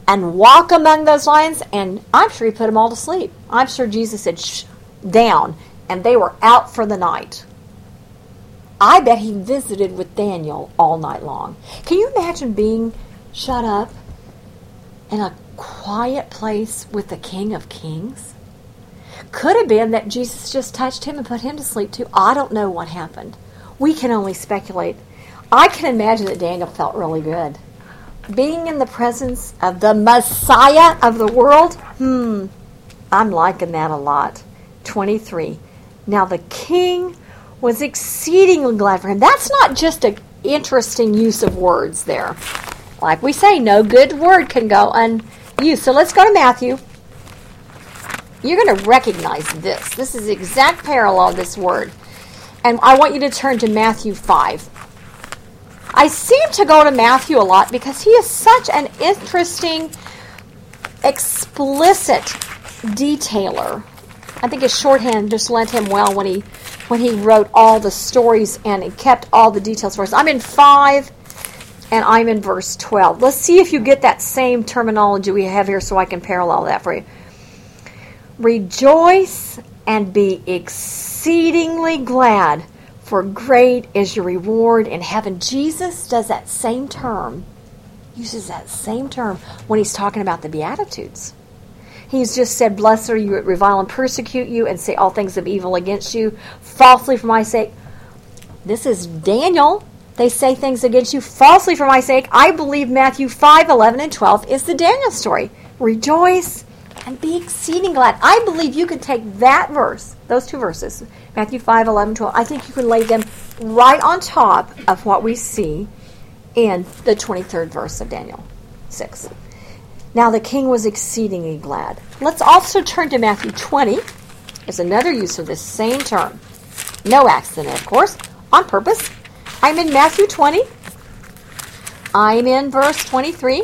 and walk among those lions, and I'm sure he put them all to sleep. I'm sure Jesus said, shh, down, and they were out for the night. I bet he visited with Daniel all night long. Can you imagine being shut up in a quiet place with the King of Kings? Could have been that Jesus just touched him and put him to sleep too. I don't know what happened. We can only speculate. I can imagine that Daniel felt really good. Being in the presence of the Messiah of the world, hmm, I'm liking that a lot. twenty-three. Now the king was exceedingly glad for him. That's not just an interesting use of words there. Like we say, no good word can go unused. So let's go to Matthew. You're going to recognize this. This is the exact parallel of this word. And I want you to turn to Matthew five. I seem to go to Matthew a lot because he is such an interesting, explicit detailer. I think his shorthand just lent him well when he when he wrote all the stories and he kept all the details for us. I'm in five and I'm in verse twelve. Let's see if you get that same terminology we have here so I can parallel that for you. Rejoice and be exceedingly glad, for great is your reward in heaven. Jesus does that same term, uses that same term when he's talking about the Beatitudes. He's just said, blessed are you that revile and persecute you and say all things of evil against you, falsely for my sake. This is Daniel. They say things against you falsely for my sake. I believe Matthew five, eleven, and twelve is the Daniel story. Rejoice and be exceeding glad. I believe you could take that verse, those two verses, Matthew five, eleven, twelve. I think you can lay them right on top of what we see in the twenty-third verse of Daniel six. Now the king was exceedingly glad. Let's also turn to Matthew twenty. There's another use of this same term. No accident, of course, on purpose. I'm in Matthew twenty. I'm in verse twenty-three.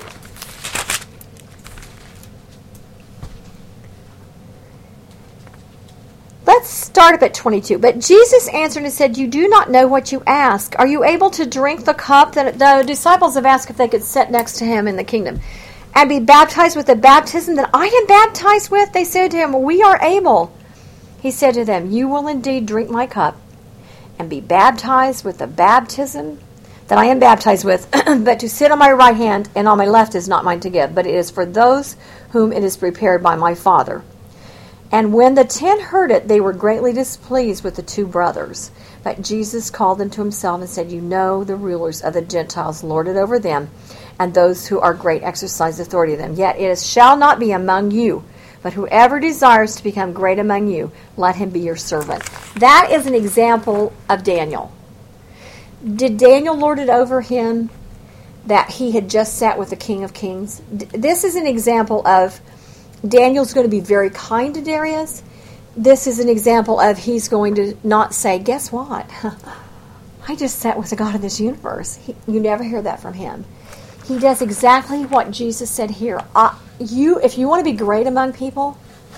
Let's start up at twenty-two. But Jesus answered and said, you do not know what you ask. Are you able to drink the cup that the disciples have asked if they could sit next to him in the kingdom and be baptized with the baptism that I am baptized with? They said to him, we are able. He said to them, you will indeed drink my cup and be baptized with the baptism that I am baptized with, but to sit on my right hand and on my left is not mine to give, but it is for those whom it is prepared by my Father. And when the ten heard it, they were greatly displeased with the two brothers. But Jesus called them to himself and said, you know the rulers of the Gentiles lord it over them, and those who are great exercise authority of them. Yet it is, shall not be among you, but whoever desires to become great among you, let him be your servant. That is an example of Daniel. Did Daniel lord it over him that he had just sat with the King of Kings? This is an example of Daniel's going to be very kind to Darius. This is an example of he's going to not say, guess what? I just sat with the God of this universe. He, you never hear that from him. He does exactly what Jesus said here. Uh, you, if you want to be great among people,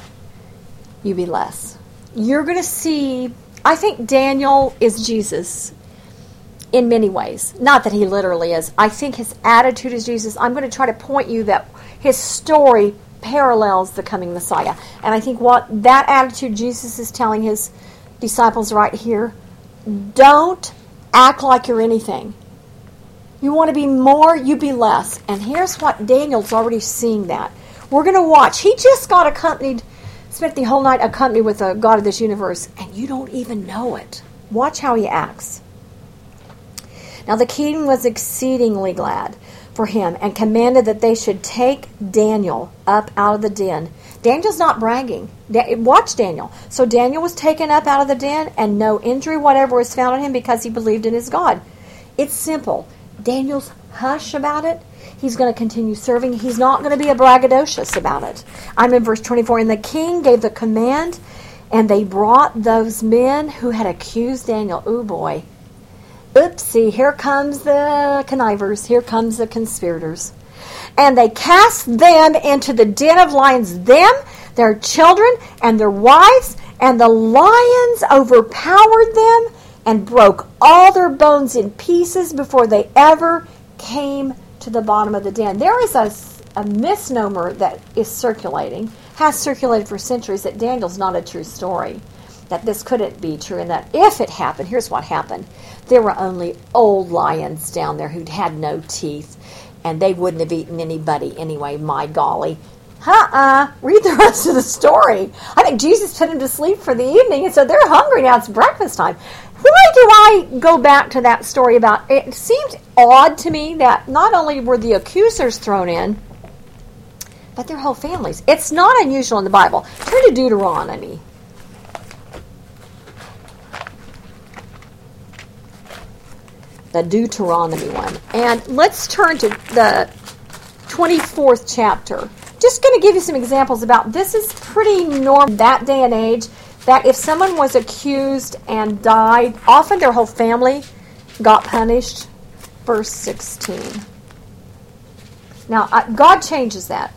you be less. You're going to see, I think Daniel is Jesus in many ways. Not that he literally is. I think his attitude is Jesus. I'm going to try to point you that his story parallels the coming Messiah. And I think what that attitude Jesus is telling his disciples right here, don't act like you're anything. You want to be more, you be less. And here's what Daniel's already seeing that. We're going to watch. He just got accompanied, spent the whole night accompanied with a God of this universe, and you don't even know it. Watch how he acts. Now the king was exceedingly glad for him and commanded that they should take Daniel up out of the den. Daniel's not bragging. Da- watch Daniel. So Daniel was taken up out of the den, and no injury whatever was found on him because he believed in his God. It's simple. Daniel's hush about it. He's going to continue serving. He's not going to be a braggadocious about it. I'm in verse twenty-four. And the king gave the command, and they brought those men who had accused Daniel. Oh boy. Oopsie, here comes the connivers. Here comes the conspirators. And they cast them into the den of lions, them, their children, and their wives, and the lions overpowered them and broke all their bones in pieces before they ever came to the bottom of the den. There is a a misnomer that is circulating, has circulated for centuries, that Daniel's not a true story, that this couldn't be true, and that if it happened, here's what happened. There were only old lions down there who'd had no teeth, and they wouldn't have eaten anybody anyway, my golly. Uh-uh. Read the rest of the story. I think Jesus put them to sleep for the evening, and so they're hungry now. It's breakfast time. Why do I go back to that story about, it seemed odd to me that not only were the accusers thrown in, but their whole families. It's not unusual in the Bible. Turn to Deuteronomy. The Deuteronomy one. And let's turn to the twenty-fourth chapter. Just going to give you some examples about, this is pretty normal that day and age, that if someone was accused and died, often their whole family got punished. Verse sixteen. Now, uh, God changes that.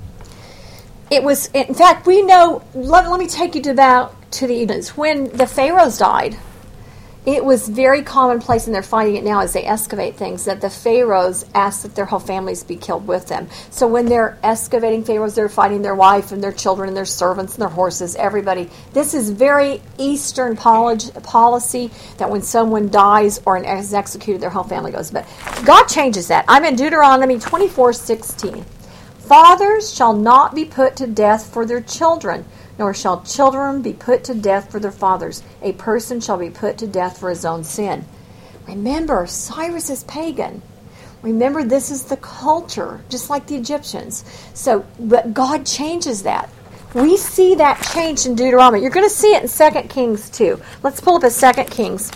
It was, in fact, we know, let, let me take you to about to the Edens. When the pharaohs died, it was very commonplace, and they're finding it now as they excavate things, that the pharaohs asked that their whole families be killed with them. So when they're excavating pharaohs, they're fighting their wife and their children and their servants and their horses, everybody. This is very Eastern policy, that when someone dies or is executed, their whole family goes. But God changes that. I'm in Deuteronomy twenty-four sixteen. Fathers shall not be put to death for their children, nor shall children be put to death for their fathers. A person shall be put to death for his own sin. Remember, Cyrus is pagan. Remember, this is the culture, just like the Egyptians. So, but God changes that. We see that change in Deuteronomy. You're going to see it in Second Kings too. Let's pull up a Second Kings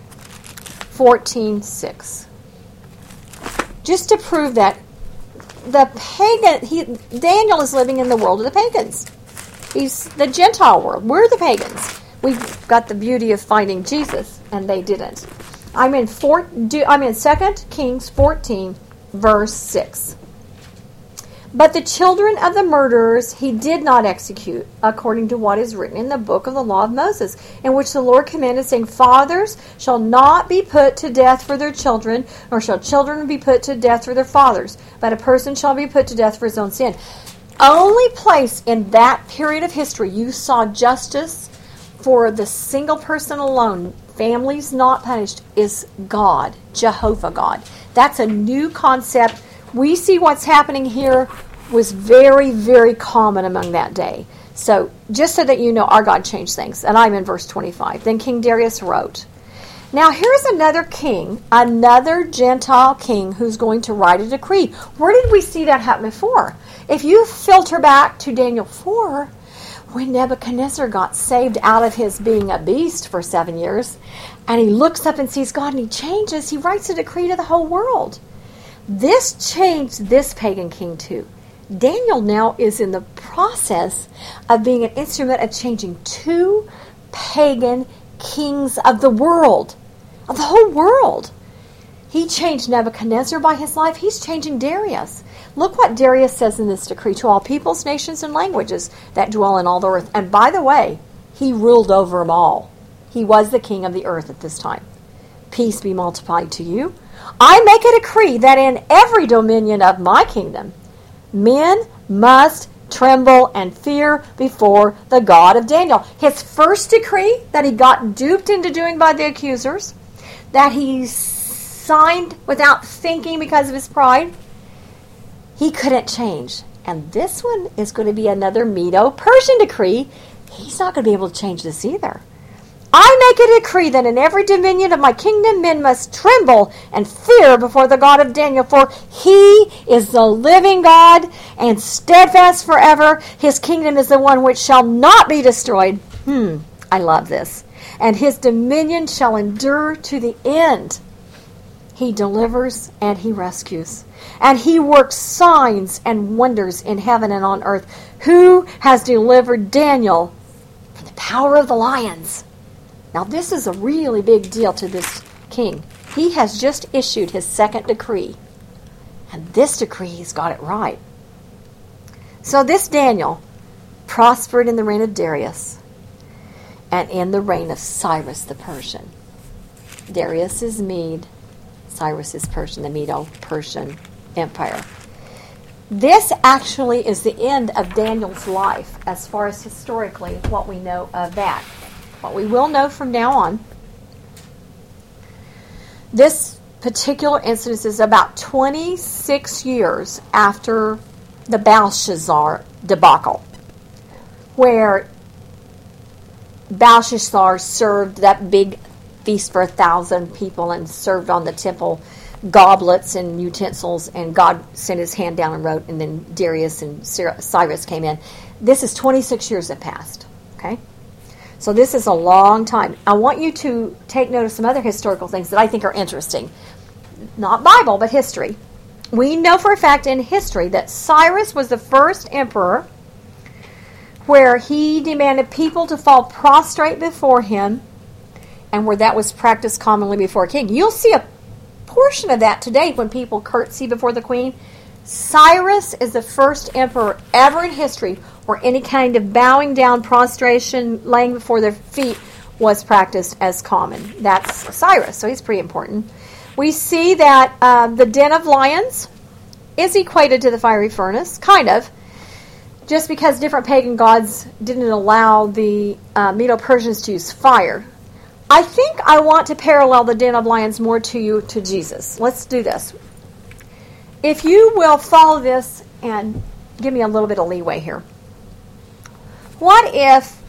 fourteen six. Just to prove that the pagan, he, Daniel is living in the world of the pagans. He's the Gentile world. We're the pagans. We've got the beauty of finding Jesus, and they didn't. I'm in four, do, I'm in Second Kings fourteen, verse six. But the children of the murderers he did not execute, according to what is written in the book of the law of Moses, in which the Lord commanded, saying, Fathers shall not be put to death for their children, nor shall children be put to death for their fathers, but a person shall be put to death for his own sin. Only place in that period of history you saw justice for the single person alone, families not punished, is God, Jehovah God. That's a new concept. We see what's happening here was very, very common among that day. So just so that you know, our God changed things. And I'm in verse twenty-five. Then King Darius wrote, Now here's another king, another Gentile king who's going to write a decree. Where did we see that happen before? If you filter back to Daniel four, when Nebuchadnezzar got saved out of his being a beast for seven years, and he looks up and sees God and he changes, he writes a decree to the whole world. This changed this pagan king too. Daniel now is in the process of being an instrument of changing two pagan kings of the world, of the whole world. He changed Nebuchadnezzar by his life. He's changing Darius. Look what Darius says in this decree: to all peoples, nations, and languages that dwell in all the earth. And by the way, he ruled over them all. He was the king of the earth at this time. Peace be multiplied to you. I make a decree that in every dominion of my kingdom, men must tremble and fear before the God of Daniel. His first decree that he got duped into doing by the accusers, that he signed without thinking because of his pride, he couldn't change. And this one is going to be another Medo-Persian decree. He's not going to be able to change this either. I make a decree that in every dominion of my kingdom men must tremble and fear before the God of Daniel, for he is the living God and steadfast forever. His kingdom is the one which shall not be destroyed. Hmm, I love this. And his dominion shall endure to the end. He delivers and he rescues. And he works signs and wonders in heaven and on earth. Who has delivered Daniel from the power of the lions? Now, this is a really big deal to this king. He has just issued his second decree. And this decree, he's got it right. So this Daniel prospered in the reign of Darius and in the reign of Cyrus the Persian. Darius is Mede, Cyrus is Persian, the Medo-Persian Empire. This actually is the end of Daniel's life as far as historically what we know of that. What we will know from now on, this particular instance is about twenty-six years after the Belshazzar debacle, where Belshazzar served that big feast for a thousand people and served on the temple goblets and utensils, and God sent his hand down and wrote, and then Darius and Cyrus came in. This is twenty-six years that passed, okay? So this is a long time. I want you to take note of some other historical things that I think are interesting. Not Bible, but history. We know for a fact in history that Cyrus was the first emperor where he demanded people to fall prostrate before him, and where that was practiced commonly before a king. You'll see a portion of that today when people curtsy before the queen. Cyrus is the first emperor ever in history where any kind of bowing down, prostration, laying before their feet was practiced as common. That's Cyrus, so he's pretty important. We see that uh, the den of lions is equated to the fiery furnace, kind of, just because different pagan gods didn't allow the uh, Medo-Persians to use fire. I think I want to parallel the den of lions more to you, to Jesus. Let's do this. If you will follow this and give me a little bit of leeway here. What if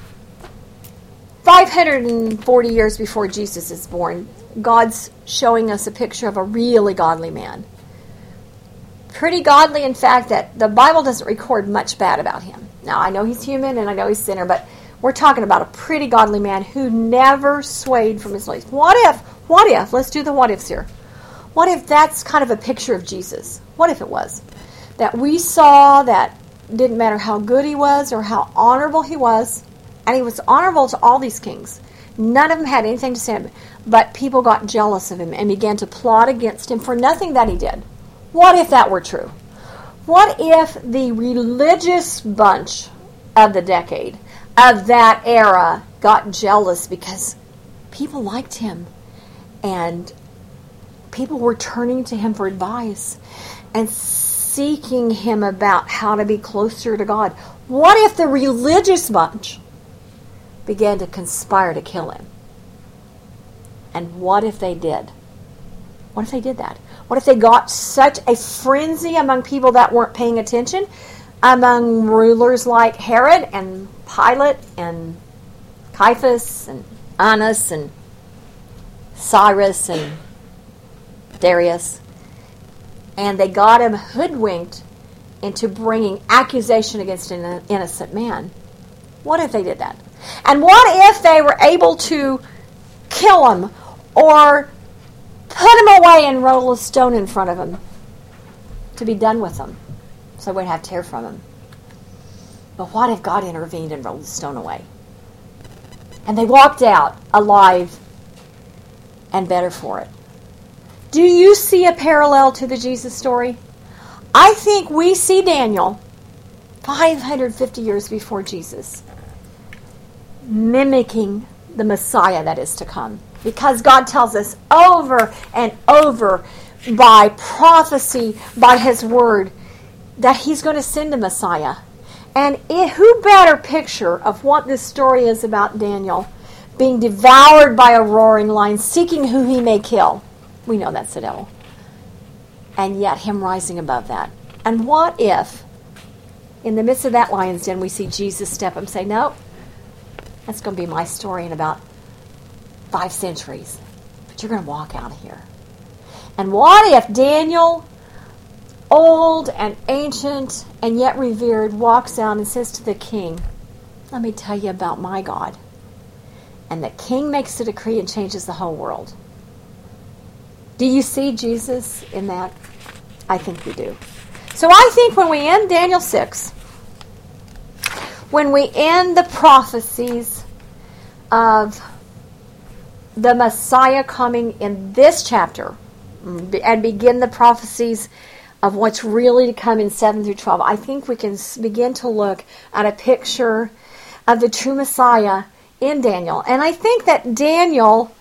five hundred forty years before Jesus is born, God's showing us a picture of a really godly man? Pretty godly, in fact, that the Bible doesn't record much bad about him. Now, I know he's human and I know he's a sinner, but we're talking about a pretty godly man who never swayed from his ways. What if, what if, let's do the what ifs here. What if that's kind of a picture of Jesus? What if it was? That we saw that didn't matter how good he was or how honorable he was, and he was honorable to all these kings. None of them had anything to say about him, but people got jealous of him and began to plot against him for nothing that he did. What if that were true? What if the religious bunch of the decade, of that era, got jealous because people liked him and people were turning to him for advice and seeking him about how to be closer to God? What if the religious bunch began to conspire to kill him? And what if they did? What if they did that? What if they got such a frenzy among people that weren't paying attention, among rulers like Herod and Pilate and Caiaphas and Annas and Cyrus and Darius, and they got him hoodwinked into bringing accusation against an innocent man? What if they did that? And what if they were able to kill him or put him away and roll a stone in front of him to be done with him so we'd have to hear from him? But what if God intervened and rolled the stone away? And they walked out alive and better for it. Do you see a parallel to the Jesus story? I think we see Daniel five hundred fifty years before Jesus mimicking the Messiah that is to come. Because God tells us over and over by prophecy, by his word, that he's going to send a Messiah. And it, who better picture of what this story is about Daniel being devoured by a roaring lion, seeking who he may kill? We know that's the devil. And yet him rising above that. And what if, in the midst of that lion's den, we see Jesus step up and say, no, that's going to be my story in about five centuries. But you're going to walk out of here. And what if Daniel, old and ancient and yet revered, walks out and says to the king, let me tell you about my God. And the king makes a decree and changes the whole world. Do you see Jesus in that? I think we do. So I think when we end Daniel six, when we end the prophecies of the Messiah coming in this chapter and begin the prophecies of what's really to come in seven through twelve, I think we can begin to look at a picture of the true Messiah in Daniel. And I think that Daniel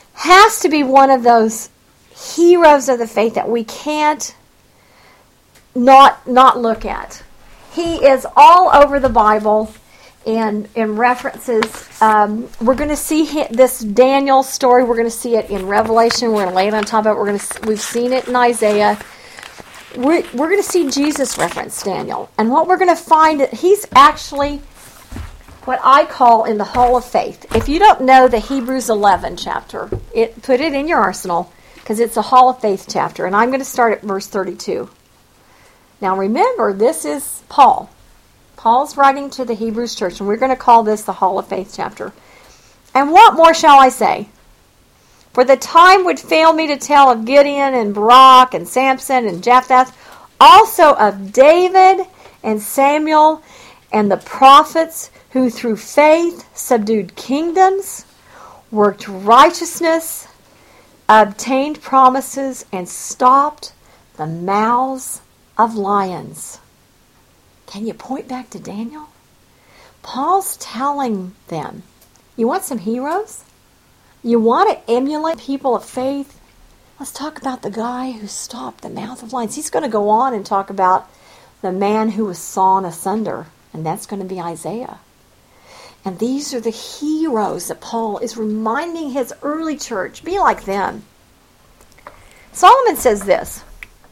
has to be one of those heroes of the faith that we can't not not look at. He is all over the Bible and in references. Um, we're going to see this Daniel story. We're going to see it in Revelation. We're going to lay it on top of it. We're going to we've seen it in Isaiah. We're, we're going to see Jesus reference Daniel. And what we're going to find, he's actually what I call in the Hall of Faith. If you don't know the Hebrews eleven chapter, it put it in your arsenal because it's a Hall of Faith chapter. And I'm going to start at verse thirty-two. Now remember, this is Paul. Paul's writing to the Hebrews church, and we're going to call this the Hall of Faith chapter. And what more shall I say? For the time would fail me to tell of Gideon and Barak and Samson and Jephthah, also of David and Samuel and the prophets who through faith subdued kingdoms, worked righteousness, obtained promises, and stopped the mouths of lions. Can you point back to Daniel? Paul's telling them, you want some heroes? You want to emulate people of faith? Let's talk about the guy who stopped the mouth of lions. He's going to go on and talk about the man who was sawn asunder, and that's going to be Isaiah. And these are the heroes that Paul is reminding his early church. Be like them. Solomon says this,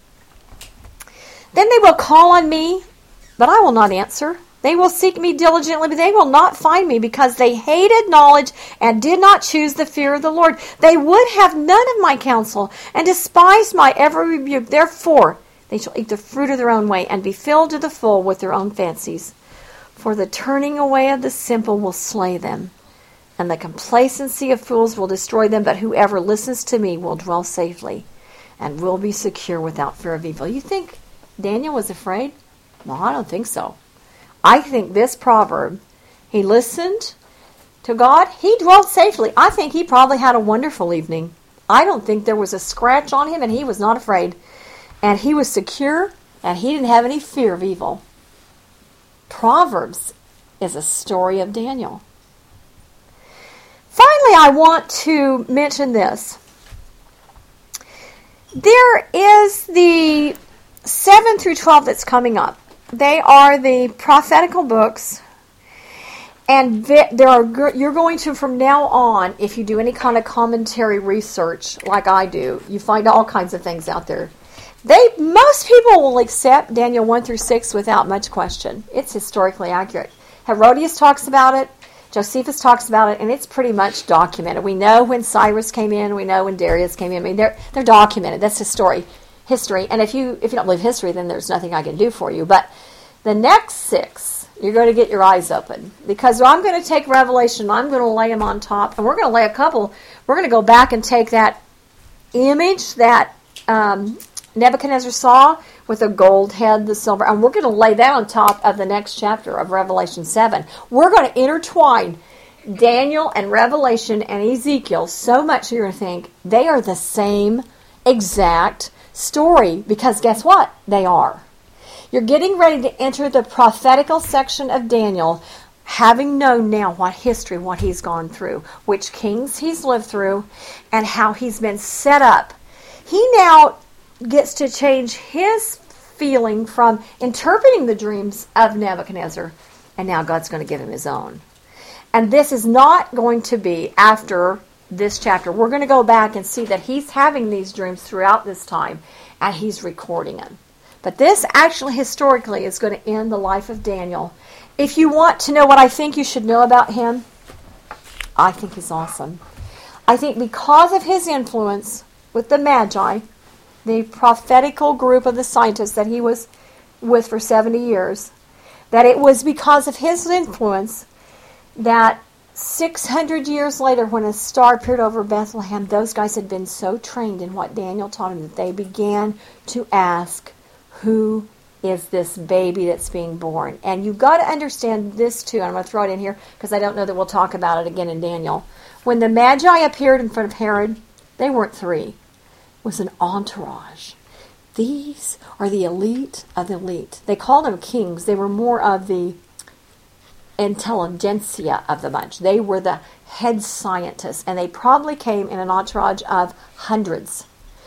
then they will call on me, but I will not answer. They will seek me diligently, but they will not find me, because they hated knowledge and did not choose the fear of the Lord. They would have none of my counsel and despised my every rebuke. Therefore, they shall eat the fruit of their own way and be filled to the full with their own fancies. For the turning away of the simple will slay them, and the complacency of fools will destroy them. But whoever listens to me will dwell safely and will be secure without fear of evil. You think Daniel was afraid? No, I don't think so. I think this proverb, he listened to God, he dwelt safely. I think he probably had a wonderful evening. I don't think there was a scratch on him, and he was not afraid. And he was secure, and he didn't have any fear of evil. Proverbs is a story of Daniel. Finally, I want to mention this. There is the seven through twelve that's coming up. They are the prophetical books, and there are you're going to, from now on, if you do any kind of commentary research like I do, you find all kinds of things out there. They most people will accept Daniel one through six without much question. It's historically accurate. Herodias talks about it, Josephus talks about it, and it's pretty much documented. We know when Cyrus came in, we know when Darius came in. I mean, they're they're documented. That's his story. History, and if you if you don't believe history, then there's nothing I can do for you. But the next six, you're going to get your eyes open, because I'm going to take Revelation, I'm going to lay them on top, and we're going to lay a couple. We're going to go back and take that image that um, Nebuchadnezzar saw with the gold head, the silver, and we're going to lay that on top of the next chapter of Revelation seven. We're going to intertwine Daniel and Revelation and Ezekiel so much you're going to think they are the same exact story, because guess what? They are. You're getting ready to enter the prophetical section of Daniel, having known now what history, what he's gone through, which kings he's lived through, and how he's been set up. He now gets to change his feeling from interpreting the dreams of Nebuchadnezzar, and now God's going to give him his own. And this is not going to be after this chapter. We're going to go back and see that he's having these dreams throughout this time, and he's recording them. But this actually historically is going to end the life of Daniel. If you want to know what I think you should know about him, I think he's awesome. I think because of his influence with the Magi, the prophetical group of the scientists that he was with for seventy years, that it was because of his influence that six hundred years later, when a star appeared over Bethlehem, those guys had been so trained in what Daniel taught them that they began to ask, who is this baby that's being born? And you've got to understand this too, and I'm going to throw it in here because I don't know that we'll talk about it again in Daniel. When the Magi appeared in front of Herod, they weren't three. It was an entourage. These are the elite of the elite. They called them kings. They were more of the intelligentsia of the bunch. They were the head scientists, and they probably came in an entourage of hundreds.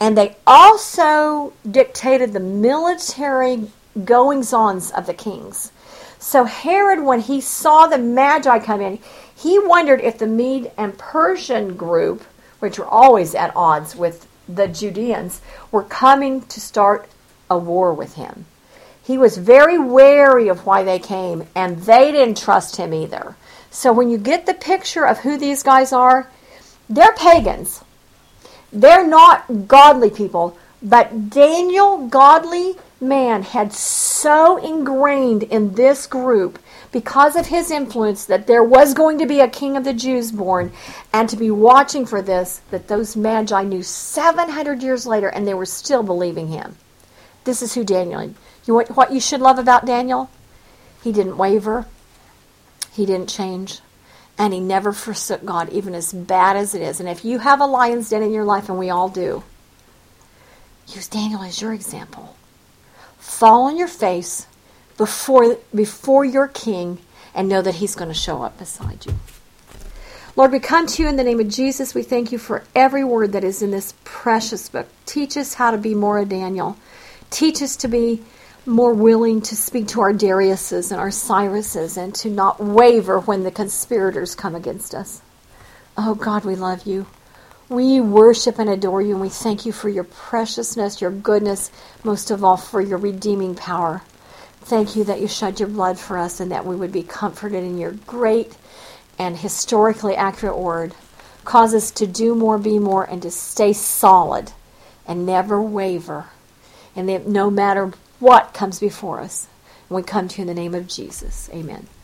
And they also dictated the military goings-ons of the kings. So Herod, when he saw the Magi come in, he wondered if the Mede and Persian group, which were always at odds with the Judeans, were coming to start a war with him. He was very wary of why they came, and they didn't trust him either. So when you get the picture of who these guys are, they're pagans. They're not godly people, but Daniel, godly man, had so ingrained in this group because of his influence that there was going to be a king of the Jews born, and to be watching for this, that those Magi knew seven hundred years later, and they were still believing him. This is who Daniel is. You want what you should love about Daniel? He didn't waver. He didn't change. And he never forsook God, even as bad as it is. And if you have a lion's den in your life, and we all do, use Daniel as your example. Fall on your face before, before your king and know that he's going to show up beside you. Lord, we come to you in the name of Jesus. We thank you for every word that is in this precious book. Teach us how to be more a Daniel. Teach us to be more willing to speak to our Dariuses and our Cyruses and to not waver when the conspirators come against us. Oh God, we love you. We worship and adore you, and we thank you for your preciousness, your goodness, most of all for your redeeming power. Thank you that you shed your blood for us and that we would be comforted in your great and historically accurate word. Cause us to do more, be more, and to stay solid and never waver. And that no matter what comes before us, we come to you in the name of Jesus. Amen.